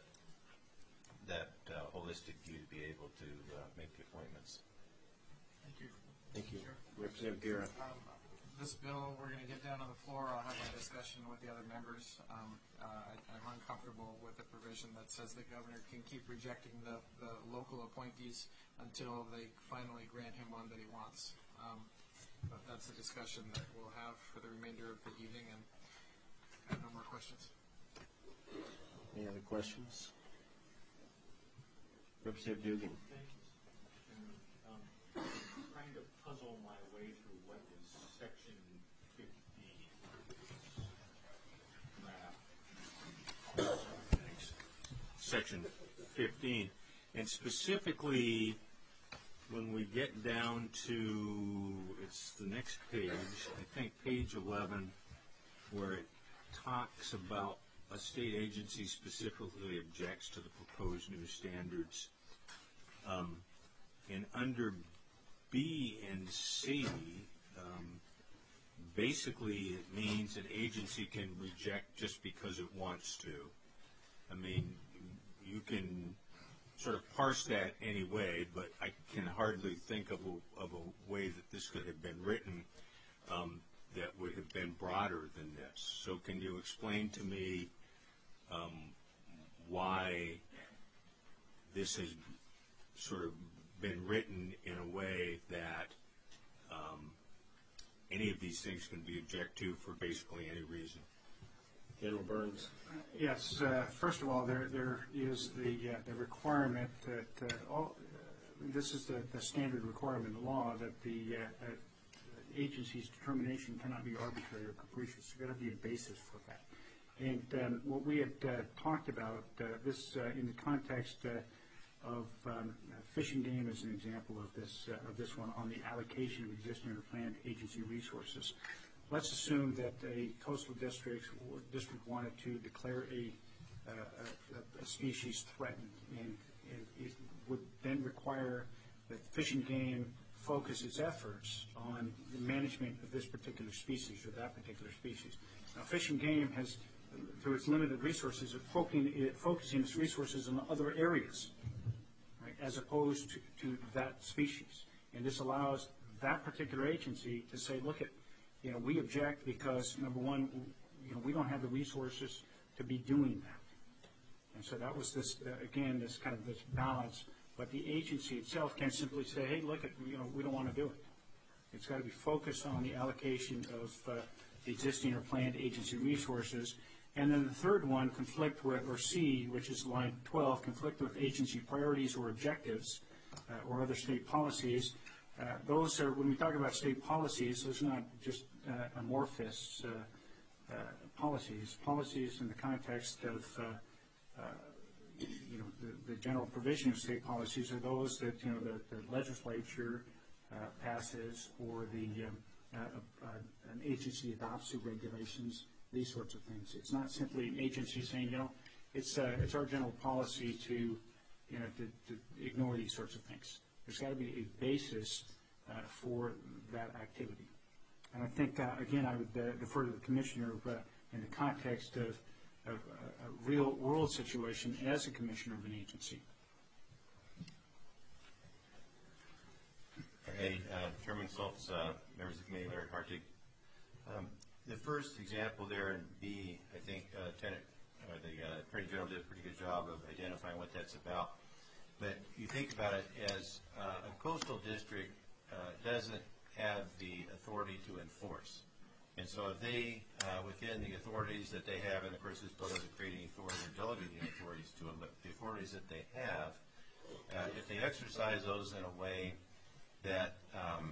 that uh, holistic view to be able to uh, make the appointments. Thank you. Thank you. Representative Guerra. Um, this bill, we're going to get down on the floor. I'll have my discussion with the other members. Um, uh, I, I'm uncomfortable with the provision that says the governor can keep rejecting the, the local appointees until they finally grant him one that he wants. Um, but that's a discussion that we'll have for the remainder of the evening, and I have no more questions. Any other questions? Representative Dugan. Thank you. Um, trying to puzzle my way through what is section fifty draft. Section fifteen, and specifically when we get down to, it's the next page, I think page eleven, where it talks about a state agency specifically objects to the proposed new standards. Um, and under B and C, um, basically it means an agency can reject just because it wants to. I mean, you can sort of parse that any way, but I can hardly think of a, of a way that this could have been written um, that would have been broader than this. So can you explain to me um, why this has sort of been written in a way that um, any of these things can be objected to for basically any reason? General Burns. Yes, uh, first of all, there there is the uh, the requirement that uh, all, uh, this is the, the standard requirement in the law that the uh, uh, agency's determination cannot be arbitrary or capricious. There's got to be a basis for that. And um, what we had uh, talked about, uh, this uh, in the context uh, of um, Fish and Game as an example of this uh, of this one on the allocation of existing or planned agency resources. Let's assume that a coastal district or district wanted to declare a, uh, a, a species threatened, and, and it would then require that Fish and Game focus its efforts on the management of this particular species or that particular species. Now, Fish and Game has, through its limited resources, it focusing, it focusing its resources on other areas, right, as opposed to, to that species. And this allows that particular agency to say, look at, you know, we object because, number one, you know, we don't have the resources to be doing that. And so that was this, uh, again, this kind of this balance. But the agency itself can't simply say, hey, look, at, you know, we don't want to do it. It's got to be focused on the allocation of uh, the existing or planned agency resources. And then the third one, conflict with, or C, which is line twelve, conflict with agency priorities or objectives uh, or other state policies. Uh, those are, when we talk about state policies, those are not just uh, amorphous uh, uh, policies. Policies in the context of, uh, uh, you know, the, the general provision of state policies are those that, you know, the, the legislature uh, passes or the um, uh, uh, an agency adopts through regulations, these sorts of things. It's not simply an agency saying, you know, it's uh, it's our general policy to, you know, to, to ignore these sorts of things. There's got to be a basis uh, for that activity. And I think, uh, again, I would uh, defer to the Commissioner uh, in the context of, of uh, a real world situation as a Commissioner of an agency. Hey, uh, Chairman Schultz, uh, members of the committee, Larry Hartig. Um, the first example there in B, I think uh, Lieutenant, uh, the uh, Attorney General did a pretty good job of identifying what that's about. But you think about it as uh, a coastal district uh, doesn't have the authority to enforce. And so if they, uh, within the authorities that they have, and of course this bill doesn't create any authority or delegating authorities to them, but the authorities that they have, uh, if they exercise those in a way that, um,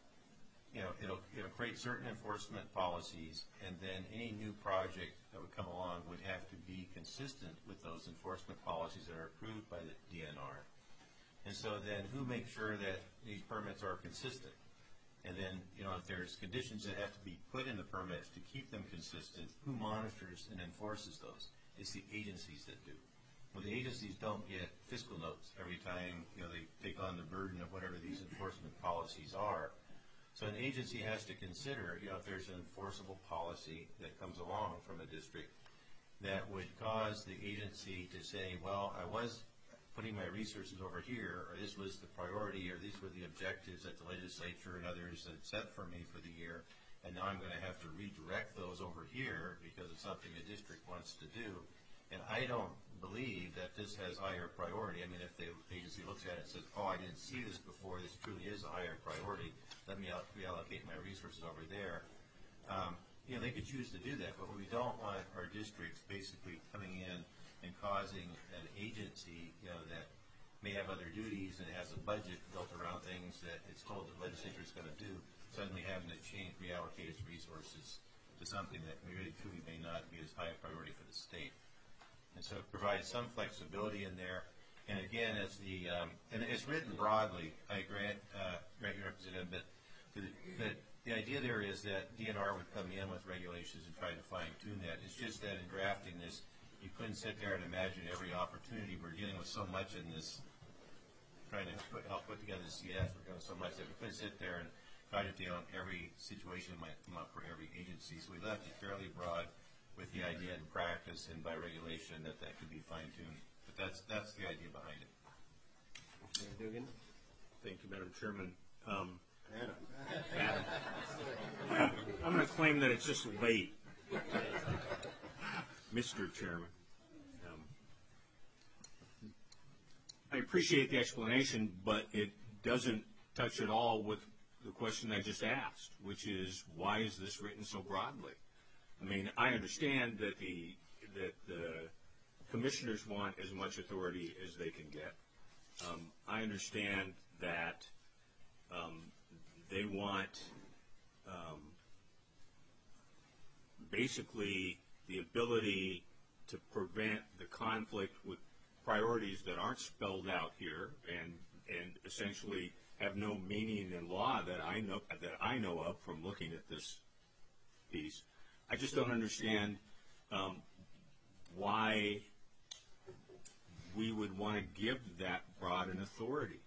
you know, it'll, it'll create certain enforcement policies, and then any new project that would come along would have to be consistent with those enforcement policies that are approved by the D N R. And so then who makes sure that these permits are consistent? And then, you know, if there's conditions that have to be put in the permits to keep them consistent, who monitors and enforces those? It's the agencies that do. Well, the agencies don't get fiscal notes every time, you know, they take on the burden of whatever these enforcement policies are. So an agency has to consider, you know, if there's an enforceable policy that comes along from a district that would cause the agency to say, well, I was putting my resources over here, or this was the priority, or these were the objectives that the legislature and others had set for me for the year, and now I'm going to have to redirect those over here because it's something a district wants to do. And I don't believe that this has higher priority. I mean, if the agency looks at it and says, oh, I didn't see this before, this truly is a higher priority, let me reallocate my resources over there. Um, you know, they could choose to do that, but we don't want our districts basically coming in and causing an agency, you know, that may have other duties and has a budget built around things that it's told the legislature is going to do, suddenly having to change, reallocate its resources to something that really truly may not be as high a priority for the state. And so it provides some flexibility in there. And again, as the, um, and it's written broadly, I grant, uh, grant you, Representative, but, but the idea there is that D N R would come in with regulations and try to fine tune that. It's just that in drafting this, you couldn't sit there and imagine every opportunity. We're dealing with so much in this, trying to put, help put together the C S. We're doing so much that we couldn't sit there and try to deal with every situation that might come up for every agency. So we left it fairly broad with the idea in practice and by regulation that that could be fine tuned. But that's that's the idea behind it. Mister Dugan? Thank you, Madam Chairman. Um, Adam. Adam. I'm going to claim that it's just late, Mister Chairman. Um, I appreciate the explanation, but it doesn't touch at all with the question I just asked, which is why is this written so broadly? I mean, I understand that the that the commissioners want as much authority as they can get. Um, I understand that um, they want um, basically the ability to prevent the conflict with priorities that aren't spelled out here and and essentially have no meaning in law that I know that I know of from looking at this piece. I just don't understand um, why we would want to give that broad an authority.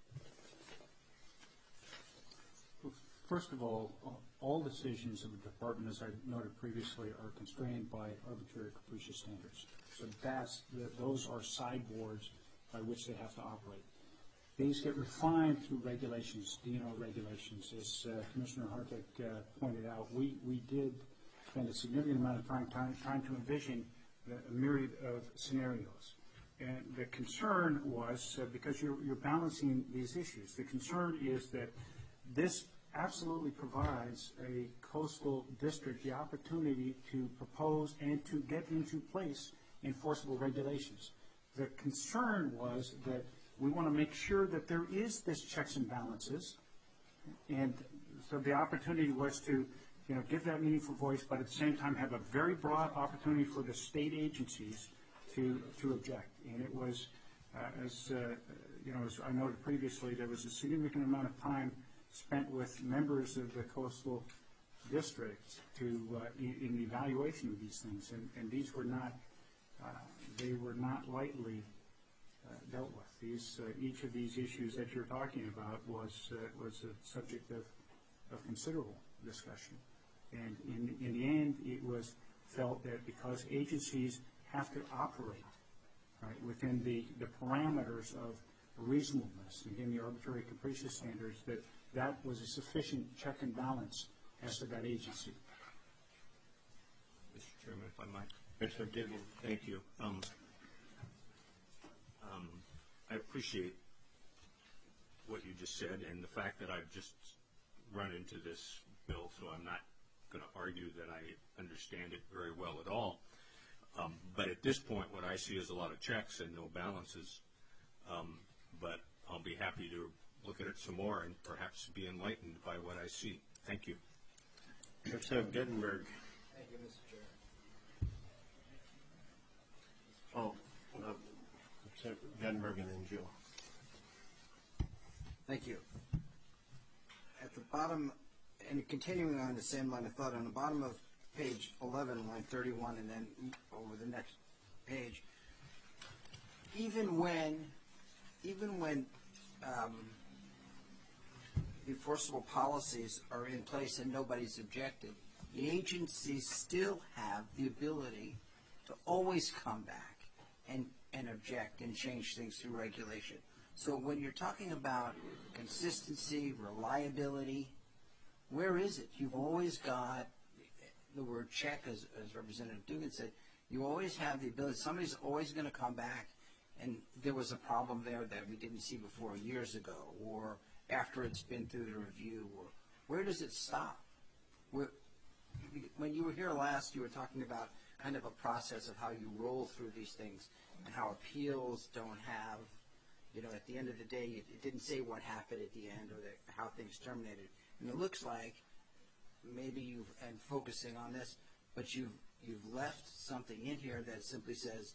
First of all, all decisions of the department, as I noted previously, are constrained by arbitrary capricious standards. So that's the, those are sideboards by which they have to operate. These get refined through regulations, D N R regulations. As uh, Commissioner Hartig uh, pointed out, we, we did spend a significant amount of time trying, trying to envision the, a myriad of scenarios. And the concern was, uh, because you're, you're balancing these issues, the concern is that this absolutely provides a coastal district the opportunity to propose and to get into place enforceable regulations. The concern was that we want to make sure that there is this checks and balances, and so the opportunity was to, you know, give that meaningful voice, but at the same time have a very broad opportunity for the state agencies to to object. And it was, uh, as uh, you know, as I noted previously, there was a significant amount of time spent with members of the coastal districts to uh, in, in the evaluation of these things, and, and these were not uh, they were not lightly uh, dealt with. These uh, each of these issues that you're talking about was uh, was a subject of, of considerable discussion, and in in the end, it was felt that because agencies have to operate right within the the parameters of reasonableness, again the arbitrary capricious standards, that that was a sufficient check and balance as to that agency. Mister Chairman, if I might. Mister Dugan? Thank you. Um, um, I appreciate what you just said and the fact that I've just run into this bill, so I'm not going to argue that I understand it very well at all. Um, but at this point, what I see is a lot of checks and no balances. Um, but I'll be happy to look at it some more and perhaps be enlightened by what I see. Thank you. Representative Guttenberg. Thank you, Mister Chair. Oh, uh, Representative Guttenberg and then Jill. Thank you. At the bottom, and continuing on the same line of thought, on the bottom of page eleven, line thirty-one, and then over the next page, even when, even when um, enforceable policies are in place and nobody's objected, the agencies still have the ability to always come back and, and object and change things through regulation. So when you're talking about consistency, reliability, where is it? You've always got the word check, as, as Representative Dugan said. You always have the ability. Somebody's always going to come back, and there was a problem there that we didn't see before years ago, or after it's been through the review. Or where does it stop? Where, when you were here last, you were talking about kind of a process of how you roll through these things and how appeals don't have, you know, at the end of the day, it, it didn't say what happened at the end or the, how things terminated. And it looks like maybe you've, and focusing on this, but you've, you've left something in here that simply says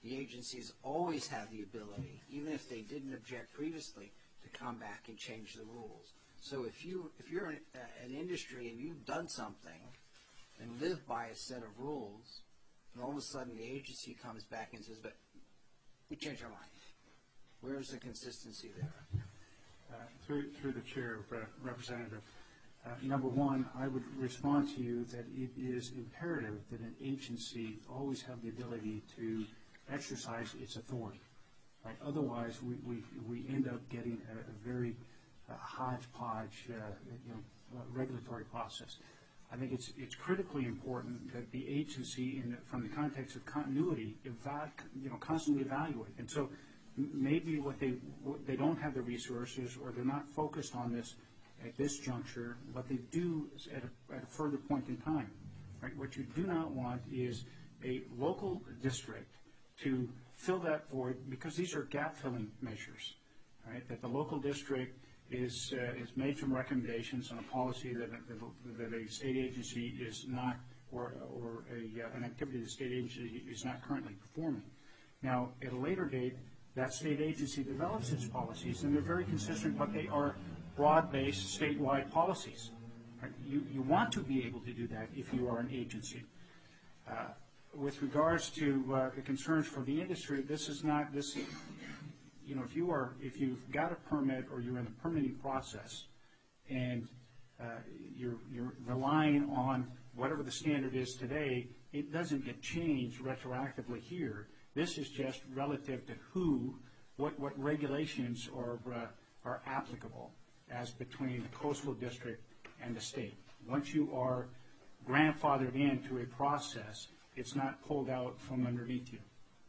the agencies always have the ability, even if they didn't object previously, to come back and change the rules. So if you if you're an, uh, an industry and you've done something and live by a set of rules, and all of a sudden the agency comes back and says, "But we changed our mind." Where's the consistency there? Uh, through through the chair, uh, Representative. Uh, number one, I would respond to you that it is imperative that an agency always have the ability to exercise its authority. Right? Otherwise, we, we, we end up getting a, a very uh, hodgepodge, uh, you know, uh, regulatory process. I think it's it's critically important that the agency, in the, from the context of continuity, eva- you know, constantly evaluate. And so, m- maybe what they what they don't have the resources, or they're not focused on this at this juncture. What they do is at a, at a further point in time. Right? What you do not want is a local district to fill that void, because these are gap-filling measures, right? That the local district is uh, is made some recommendations on a policy that that, that a state agency is not, or or a, uh, an activity the state agency is not currently performing. Now, at a later date, that state agency develops its policies, and they're very consistent, but they are broad-based statewide policies. Right? You you want to be able to do that if you are an agency. Uh, With regards to uh, the concerns for the industry, this is not this. You know, if you are, if you've got a permit or you're in the permitting process, and uh, you're you're relying on whatever the standard is today, it doesn't get changed retroactively here. This is just relative to who, what what regulations are uh, are applicable as between the coastal district and the state. Once you are grandfathered into a process, it's not pulled out from underneath you.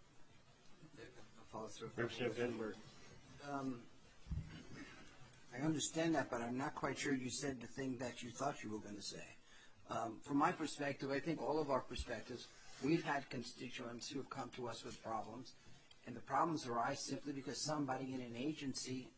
Follow through. Representative Edinburgh. Um, I understand that, but I'm not quite sure you said the thing that you thought you were going to say. Um, from my perspective, I think all of our perspectives, we've had constituents who have come to us with problems, and the problems arise simply because somebody in an agency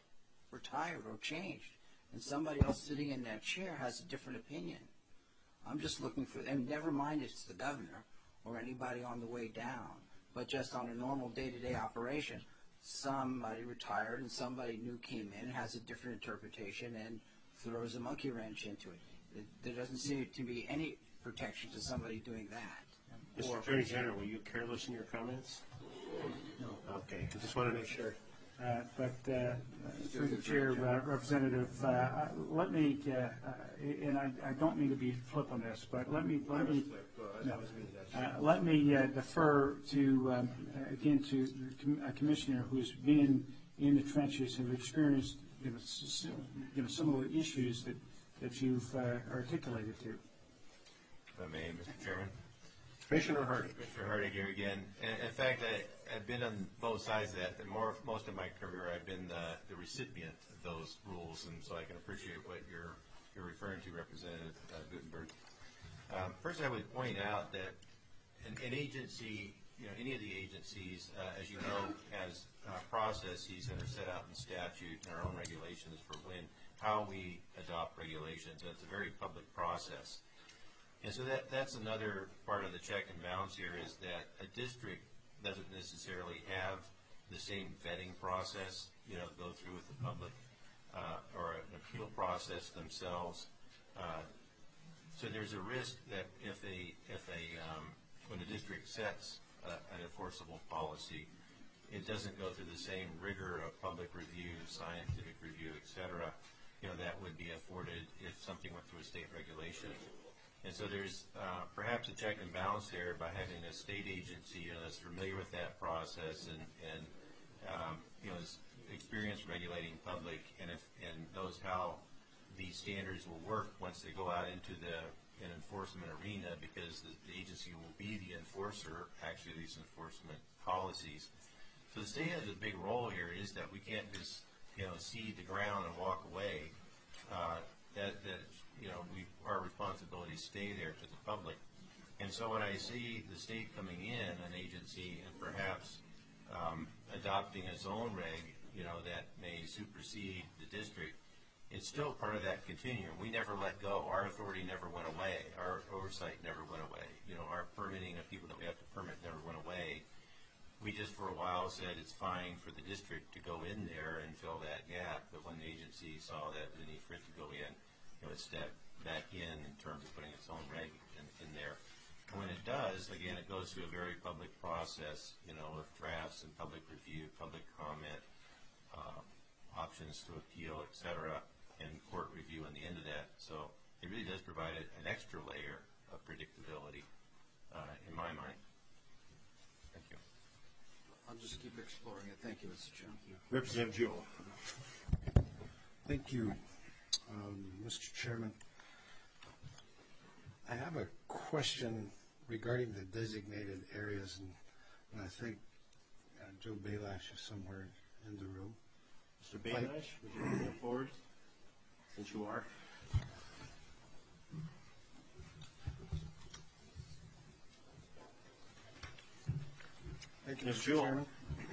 retired or changed, and somebody else sitting in that chair has a different opinion. I'm just looking for, and never mind it's the governor or anybody on the way down, but just on a normal day-to-day operation, somebody retired and somebody new came in and has a different interpretation and throws a monkey wrench into it. it there doesn't seem to be any protection to somebody doing that. Mister Attorney General, were you careless in your comments? No. Okay, I just want to make sure. Uh, But uh, through the chair, uh, Representative, uh, uh, let me, uh, uh, and I I don't mean to be flip on this, but let me, let me, no. Uh, let me uh, defer to, um, again, to the com- a commissioner who's been in the trenches and experienced, you know, s- you know, similar issues that that you've uh, articulated to. If I may, Mister Chairman. Commissioner Hardy. Mister Hardy here again. And in fact, I, I've been on both sides of that, and more, most of my career I've been the, the recipient of those rules, and so I can appreciate what you're, you're referring to, Representative uh, Gutenberg. Um, first, I would point out that an, an agency, you know, any of the agencies, uh, as you know, has uh, processes that are set out in statute and our own regulations for when, how we adopt regulations. It's a very public process. And so that, that's another part of the check and balance here, is that a district doesn't necessarily have the same vetting process, you know, go through with the public uh, or an appeal process themselves. Uh, so there's a risk that if a, if a um, when a district sets uh, an enforceable policy, it doesn't go through the same rigor of public review, scientific review, et cetera, you know, that would be afforded if something went through a state regulation. And so there's uh, perhaps a check and balance there by having a state agency, you know, that's familiar with that process and, and um, you know, is experienced regulating public, and if and knows how these standards will work once they go out into the an enforcement arena, because the, the agency will be the enforcer, actually, these enforcement policies. So the state has a big role here, is that we can't just, you know, cede the ground and walk away. Uh, that, that you know, we, our responsibilities stay there to the public. And so when I see the state coming in, an agency, and perhaps um, adopting its own reg, you know, that may supersede the district, it's still part of that continuum. We never let go. Our authority never went away. Our oversight never went away. You know, our permitting of people that we have to permit never went away. just for a while said it's fine for the district to go in there and fill that gap, but when the agency saw that the need for it to go in, you know, it stepped back in in terms of putting its own reg in, in there. And when it does, again, it goes through a very public process, you know, with drafts and public review, public comment, uh, options to appeal, et cetera, and court review on the end of that. So it really does provide a, an extra layer of predictability uh, in my mind. Thank you. I'll just keep exploring it. Thank you, Mister Chairman. Representative Jewell. Thank you, um, Mister Chairman. I have a question regarding the designated areas, and, and I think uh, Joe Belash is somewhere in the room. Mister Belash, would you come forward, since you are? Thank you, Miz Mister Jewell. Chairman.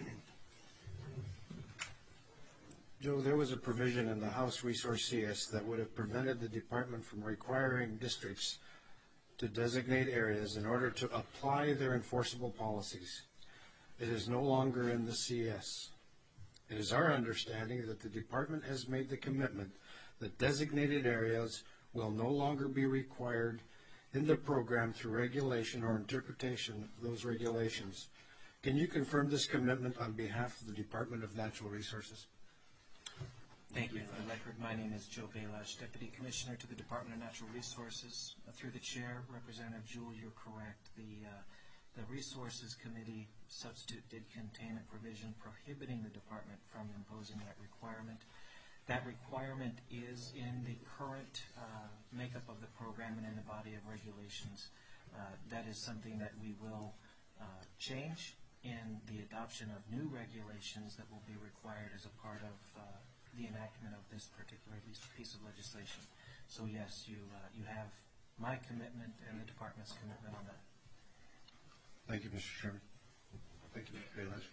Joe, there was a provision in the House Resource C S that would have prevented the department from requiring districts to designate areas in order to apply their enforceable policies. It is no longer in the C S. It is our understanding that the department has made the commitment that designated areas will no longer be required in the program through regulation or interpretation of those regulations. Can you confirm this commitment on behalf of the Department of Natural Resources? Thank you. For the record, my name is Joe Belash, Deputy Commissioner to the Department of Natural Resources. Uh, through the Chair, Representative Jewell, you're correct. The, uh, the Resources Committee substitute did contain a provision prohibiting the Department from imposing that requirement. That requirement is in the current uh, makeup of the program and in the body of regulations. Uh, that is something that we will uh, change in the adoption of new regulations that will be required as a part of uh, the enactment of this particular at least piece of legislation. So yes, you uh, you have my commitment and the department's commitment on that. Thank you, Mister Chairman. Thank you, Mister Belash.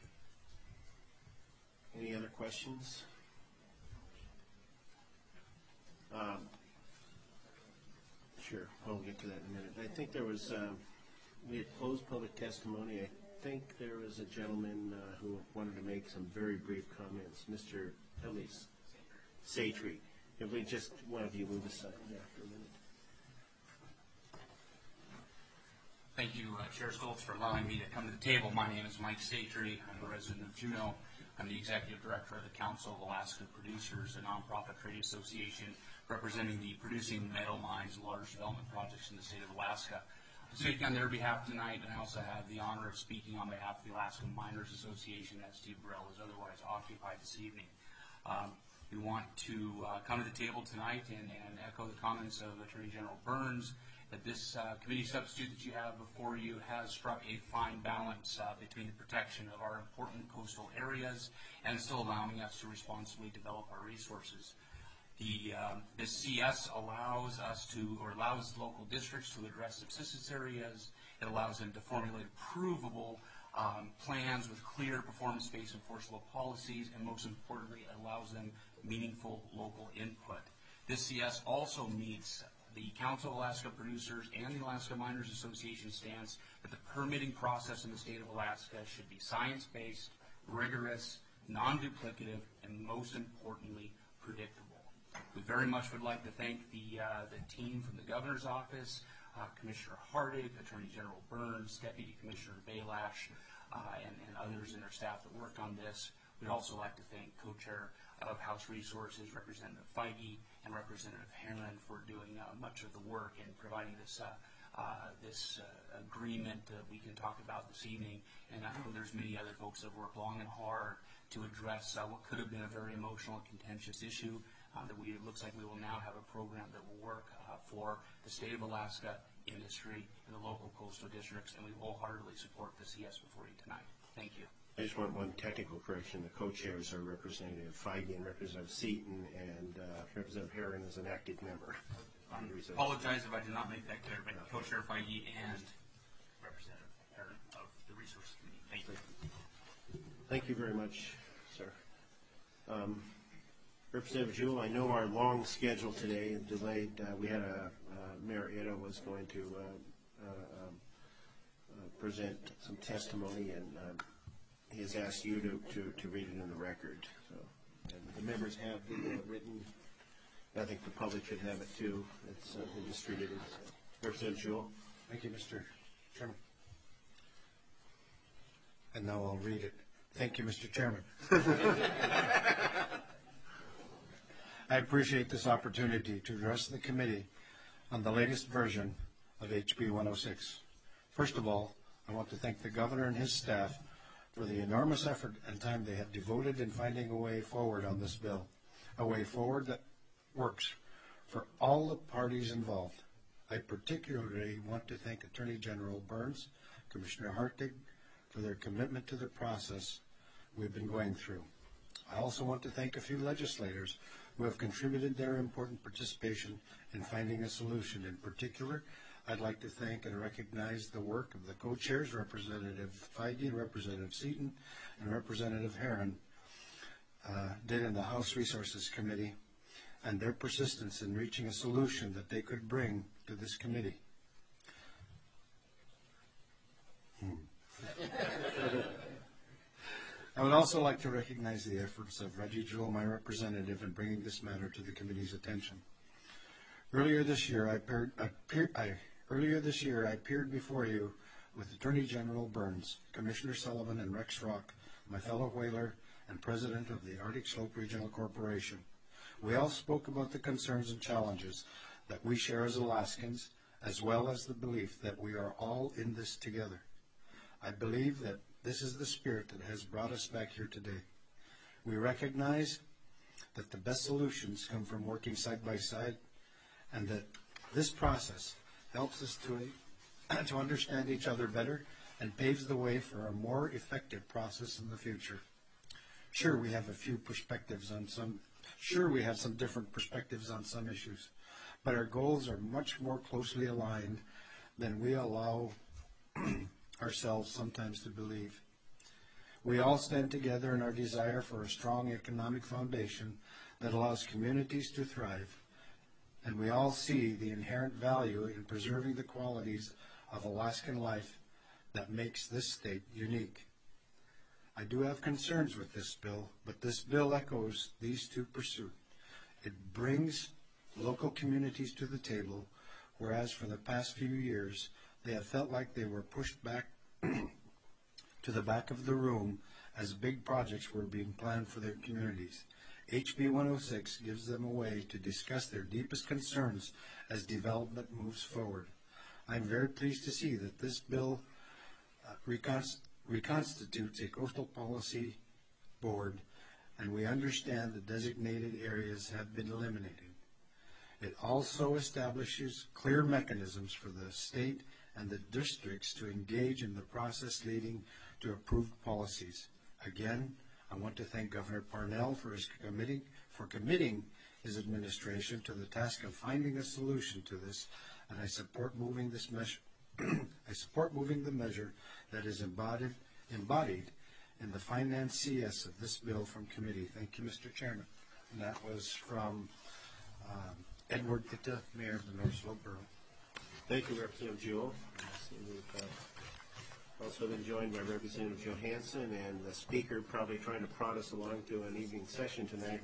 Any other questions? Um, sure, we'll get to that in a minute. I think there was, um, we had closed public testimony. I think there was a gentleman uh, who wanted to make some very brief comments. Mister Ellis Satry. If we just, one of you move aside there for a minute. Thank you, uh, Chair Stoltz, for allowing me to come to the table. My name is Mike Satry. I'm a resident of Juneau. I'm the Executive Director of the Council of Alaska Producers, a nonprofit trade association representing the producing metal mines and large development projects in the state of Alaska. I'm speaking on their behalf tonight, and I also have the honor of speaking on behalf of the Alaska Miners Association, as Steve Burrell is otherwise occupied this evening. Um, we want to uh, come to the table tonight and, and echo the comments of Attorney General Burns that this uh, committee substitute that you have before you has struck a fine balance uh, between the protection of our important coastal areas and still allowing us to responsibly develop our resources. The, um, this C S allows us to, or allows local districts to address subsistence areas. It allows them to formulate provable um, plans with clear performance-based enforceable policies, and most importantly, it allows them meaningful local input. This C S also meets the Council of Alaska Producers and the Alaska Miners Association stance that the permitting process in the state of Alaska should be science-based, rigorous, non-duplicative, and most importantly, predictable. We very much would like to thank the, uh, the team from the Governor's Office, uh, Commissioner Hardig, Attorney General Burns, Deputy Commissioner Belash, uh, and, and others in their staff that worked on this. We'd also like to thank Co-Chair of House Resources, Representative Feige, and Representative Herron for doing uh, much of the work and providing this uh, uh, this uh, agreement that we can talk about this evening. And I know there's many other folks that have worked long and hard to address uh, what could have been a very emotional and contentious issue. Uh, that we, it looks like we will now have a program that will work uh, for the state of Alaska, industry, and the local coastal districts, and we wholeheartedly support the C S before you tonight. Thank you. I just want one technical correction. The co-chairs are Representative Feige and Representative Seaton, and uh, Representative Herron is an active member. I apologize if I did not make that clear, but Co-Chair Feige and Representative Herron of the Resources Committee. Thank you. Thank you very much, sir. Um, Representative Jewell, I know our long schedule today delayed. Uh, we had a, uh, Mayor Ito was going to uh, uh, um, uh, present some testimony, and uh, he has asked you to, to, to read it in the record. So, and the members have the uh, written, I think the public should have it too. It's uh, been distributed. Representative Jewell. Thank you, Mister Chairman. And now I'll read it. Thank you, Mister Chairman. I appreciate this opportunity to address the committee on the latest version of H B one oh six. First of all, I want to thank the governor and his staff for the enormous effort and time they have devoted in finding a way forward on this bill, a way forward that works for all the parties involved. I particularly want to thank Attorney General Burns, Commissioner Hartig, for their commitment to the process we've been going through. I also want to thank a few legislators who have contributed their important participation in finding a solution. In particular, I'd like to thank and recognize the work of the co-chairs, Representative Feige, Representative Seaton, and Representative Herron uh, did in the House Resources Committee, and their persistence in reaching a solution that they could bring to this committee. Hmm. I would also like to recognize the efforts of Reggie Jewell, my representative, in bringing this matter to the committee's attention. Earlier this year, I, appeared, appear, I, earlier this year, I appeared before you with Attorney General Burns, Commissioner Sullivan, and Rex Rock, my fellow whaler and president of the Arctic Slope Regional Corporation. We all spoke about the concerns and challenges that we share as Alaskans, as well as the belief that we are all in this together. I believe that this is the spirit that has brought us back here today. We recognize that the best solutions come from working side by side, and that this process helps us to, to understand each other better and paves the way for a more effective process in the future. Sure, we have a few perspectives on some, sure we have some different perspectives on some issues, but our goals are much more closely aligned than we allow ourselves sometimes to believe. We all stand together in our desire for a strong economic foundation that allows communities to thrive, and we all see the inherent value in preserving the qualities of Alaskan life that makes this state unique. I do have concerns with this bill, but this bill echoes these two pursuits. It brings local communities to the table, whereas for the past few years, they have felt like they were pushed back to the back of the room as big projects were being planned for their communities. H B one oh six gives them a way to discuss their deepest concerns as development moves forward. I'm very pleased to see that this bill uh, reconst reconstitutes a coastal policy board, and we understand the designated areas have been eliminated. It also establishes clear mechanisms for the state and the districts to engage in the process leading to approved policies. Again, I want to thank Governor Parnell for his committing, for committing his administration to the task of finding a solution to this, and I support moving this measure. I support moving the measure that is embodied, embodied in the Finance C S of this bill from committee. Thank you, Mister Chairman. And that was from um, Edward Itta, Mayor of the North Slope Borough. Thank you, Representative Jewell. We've uh, also been joined by Representative Johansson, and the speaker probably trying to prod us along to an evening session tonight.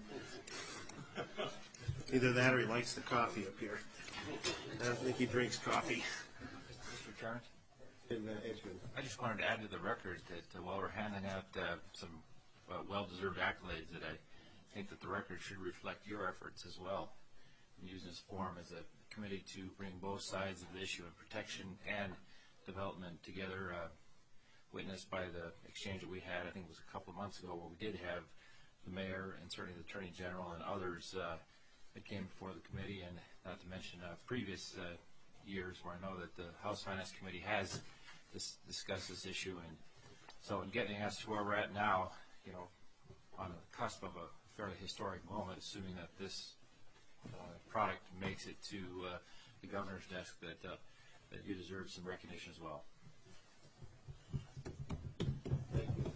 Either that or he likes the coffee up here. I don't think he drinks coffee. Mister Chairman? In, uh, Edgemond. I just wanted to add to the record that uh, while we're handing out uh, some uh, well-deserved accolades, that I think that the record should reflect your efforts as well in using this forum as a committee to bring both sides of the issue of protection and development together, uh, witnessed by the exchange that we had, I think it was a couple of months ago, where we did have the mayor and certainly the attorney general and others uh, that came before the committee, and not to mention uh, previous uh, years where I know that the House Finance Committee has dis discussed this issue. And so in getting us to where we're at now, you know, on the cusp of a fairly historic moment, assuming that this uh, product makes it to uh, the governor's desk, that uh, that you deserve some recognition as well. Thank you.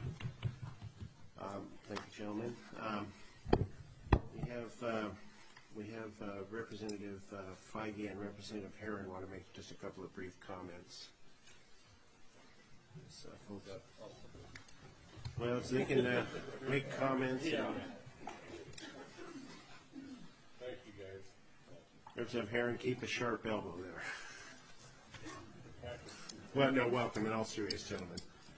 Um, thank you, gentlemen. Um, we have uh, we have uh, Representative uh, Feige and Representative Herron want to make just a couple of brief comments. Let's, uh, hold up. Well, so they can uh, make comments. and- Thank you, guys. Representative Herron, keep a sharp elbow there. Well, no, welcome in all serious, gentlemen.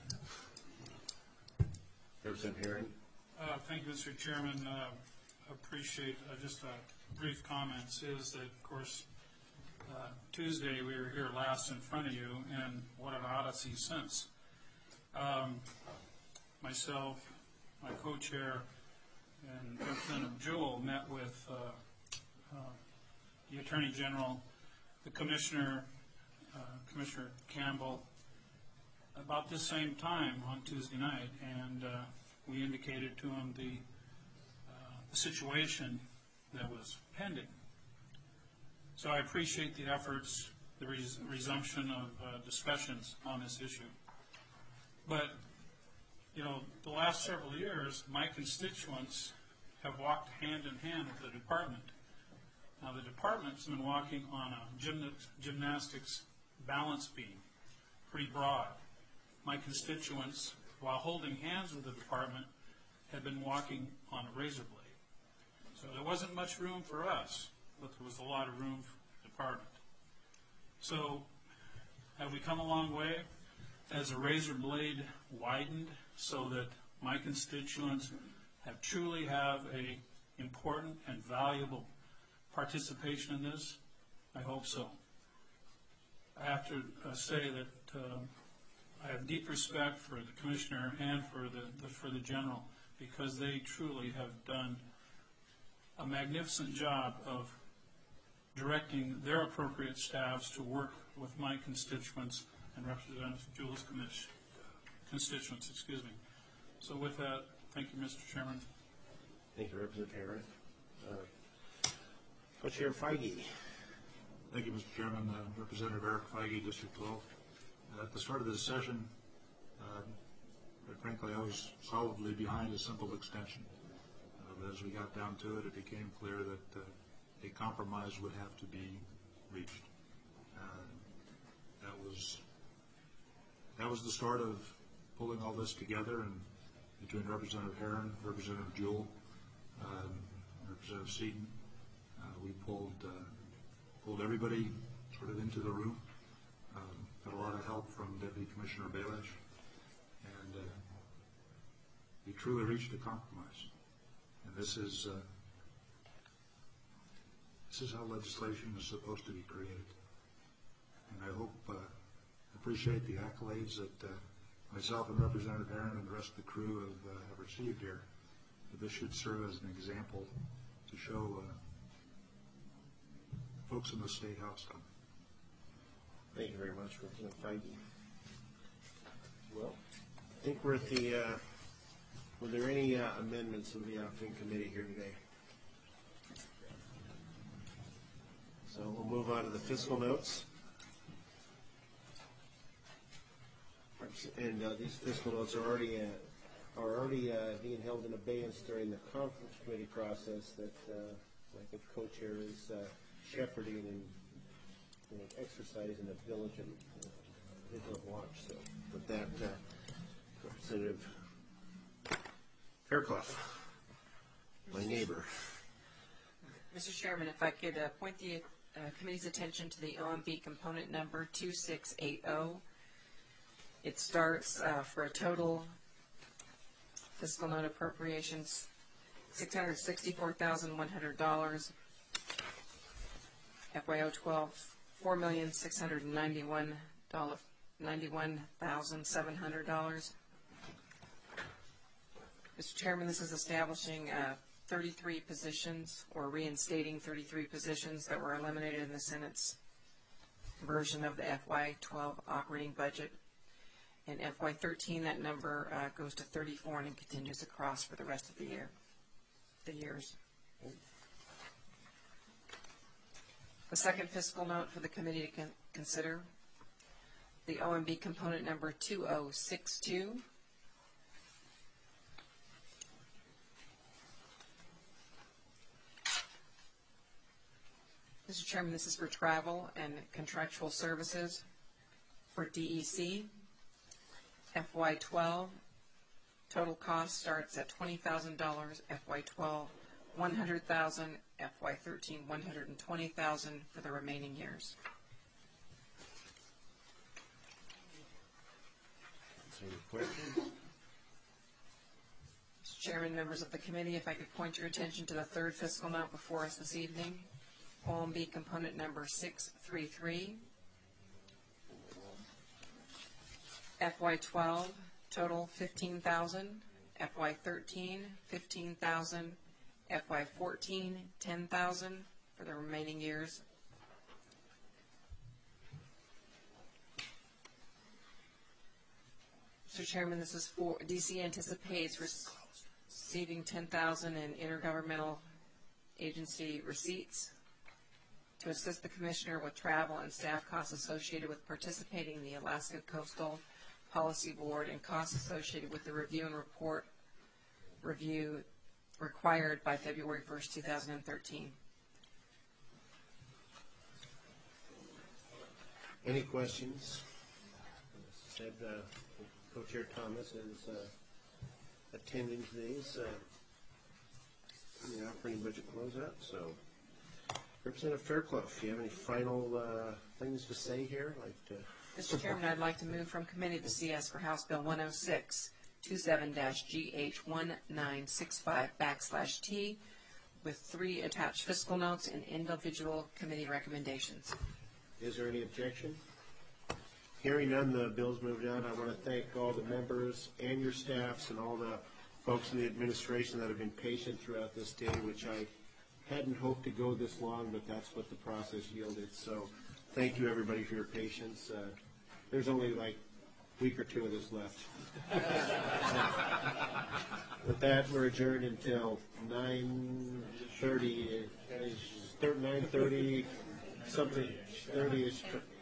Representative Herron. Uh, Thank you, Mister Chairman. Uh, Appreciate uh, just uh, brief comments is that, of course, uh, Tuesday we were here last in front of you, and what an odyssey since. Um, Myself, my co-chair, and Representative Jewell met with uh, uh, the Attorney General, the Commissioner, uh, Commissioner Campbell, about this same time on Tuesday night, and uh, we indicated to him the, uh, the situation that was pending. So I appreciate the efforts, the res resumption of uh, discussions on this issue. But, you know, the last several years, my constituents have walked hand in hand with the department. Now, the department's been walking on a gymna- gymnastics balance beam, pretty broad. My constituents, while holding hands with the department, had been walking on a razor blade. So there wasn't much room for us, but there was a lot of room for the department. So have we come a long way? Has the razor blade widened so that my constituents have truly have a important and valuable participation in this? I hope so. I have to uh, say that uh, I have deep respect for the commissioner and for the, the for the general, because they truly have done a magnificent job of directing their appropriate staffs to work with my constituents and Representative Jewell's constituents. Excuse me. So with that, thank you, Mister Chairman. Thank you, Representative Herron. Uh, Co-Chair Feige. Thank you, Mister Chairman. Uh, Representative Eric Feige, District twelve. Uh, at the start of this session, uh, quite frankly, I was solidly behind a simple extension. Uh, but as we got down to it, it became clear that uh, a compromise would have to be reached. Uh, that was that was the start of pulling all this together, and between Representative Herron, Representative Jewell, um, Representative Seaton, uh, we pulled uh, pulled everybody sort of into the room. Um, got a lot of help from Deputy Commissioner Belash, and uh, we truly reached a compromise. And this is uh, this is how legislation is supposed to be created. And I hope, uh, appreciate the accolades that uh, myself and Representative Herron and the rest of the crew have, uh, have received here. But this should serve as an example to show uh, folks in the State House done. Thank you very much, Representative Feige. Well, I think we're at the, uh, were there any uh, amendments of the Outfitting Committee here today? So we'll move on to the fiscal notes. And uh, these fiscal notes are already uh, are already uh, being held in abeyance during the conference committee process that uh, I think co-chair is uh, shepherding and you know, exercising a diligent, uh, vigilant watch. So with that, uh, Representative Fairclough, my neighbor. Mister Chairman, if I could uh, point the uh, committee's attention to the O M B component number two six eight zero. It starts uh, for a total fiscal note appropriations six hundred sixty-four thousand one hundred dollars. F Y O twelve, four million six hundred ninety-one thousand seven hundred dollars. Mister Chairman, this is establishing uh, thirty-three positions, or reinstating thirty-three positions that were eliminated in the Senate's version of the F Y twelve operating budget. In F Y thirteen, that number uh, goes to thirty-four and continues across for the rest of the year, the years. The second fiscal note for the committee to con consider, the O M B component number two oh six two. Mister Chairman, this is for travel and contractual services for D E C. F Y twelve, Total cost starts at twenty thousand dollars F Y twelve, one hundred thousand dollars F Y thirteen, one hundred twenty thousand dollars for the remaining years. Any questions? Mister Chairman, members of the committee, if I could point your attention to the third fiscal note before us this evening. Column B, component number six three three. F Y twelve, total fifteen thousand dollars. F Y thirteen, fifteen thousand dollars. F Y fourteen, ten thousand dollars for the remaining years. Mister Chairman, this is for, D C anticipates receiving ten thousand dollars in intergovernmental agency receipts to assist the Commissioner with travel and staff costs associated with participating in the Alaska Coastal Policy Board and costs associated with the review and report review required by February first, two thousand thirteen. Any questions? Said uh, Co-Chair Thomas is uh, attending to these uh, in the operating budget closeout. So, Representative Fairclough, do you have any final uh, things to say here? Like to Mister Chairman, I'd like to move from committee the C S for House Bill one oh six, twenty-seven G H one nine six five backslash T with three attached fiscal notes and individual committee recommendations. Is there any objection? Hearing none, the bill's moved on. I want to thank all the members and your staffs and all the folks in the administration that have been patient throughout this day, which I hadn't hoped to go this long, but that's what the process yielded. So thank you, everybody, for your patience. Uh, there's only like a week or two of this left. With that, we're adjourned until nine thirty, nine thirty, something, thirty-ish.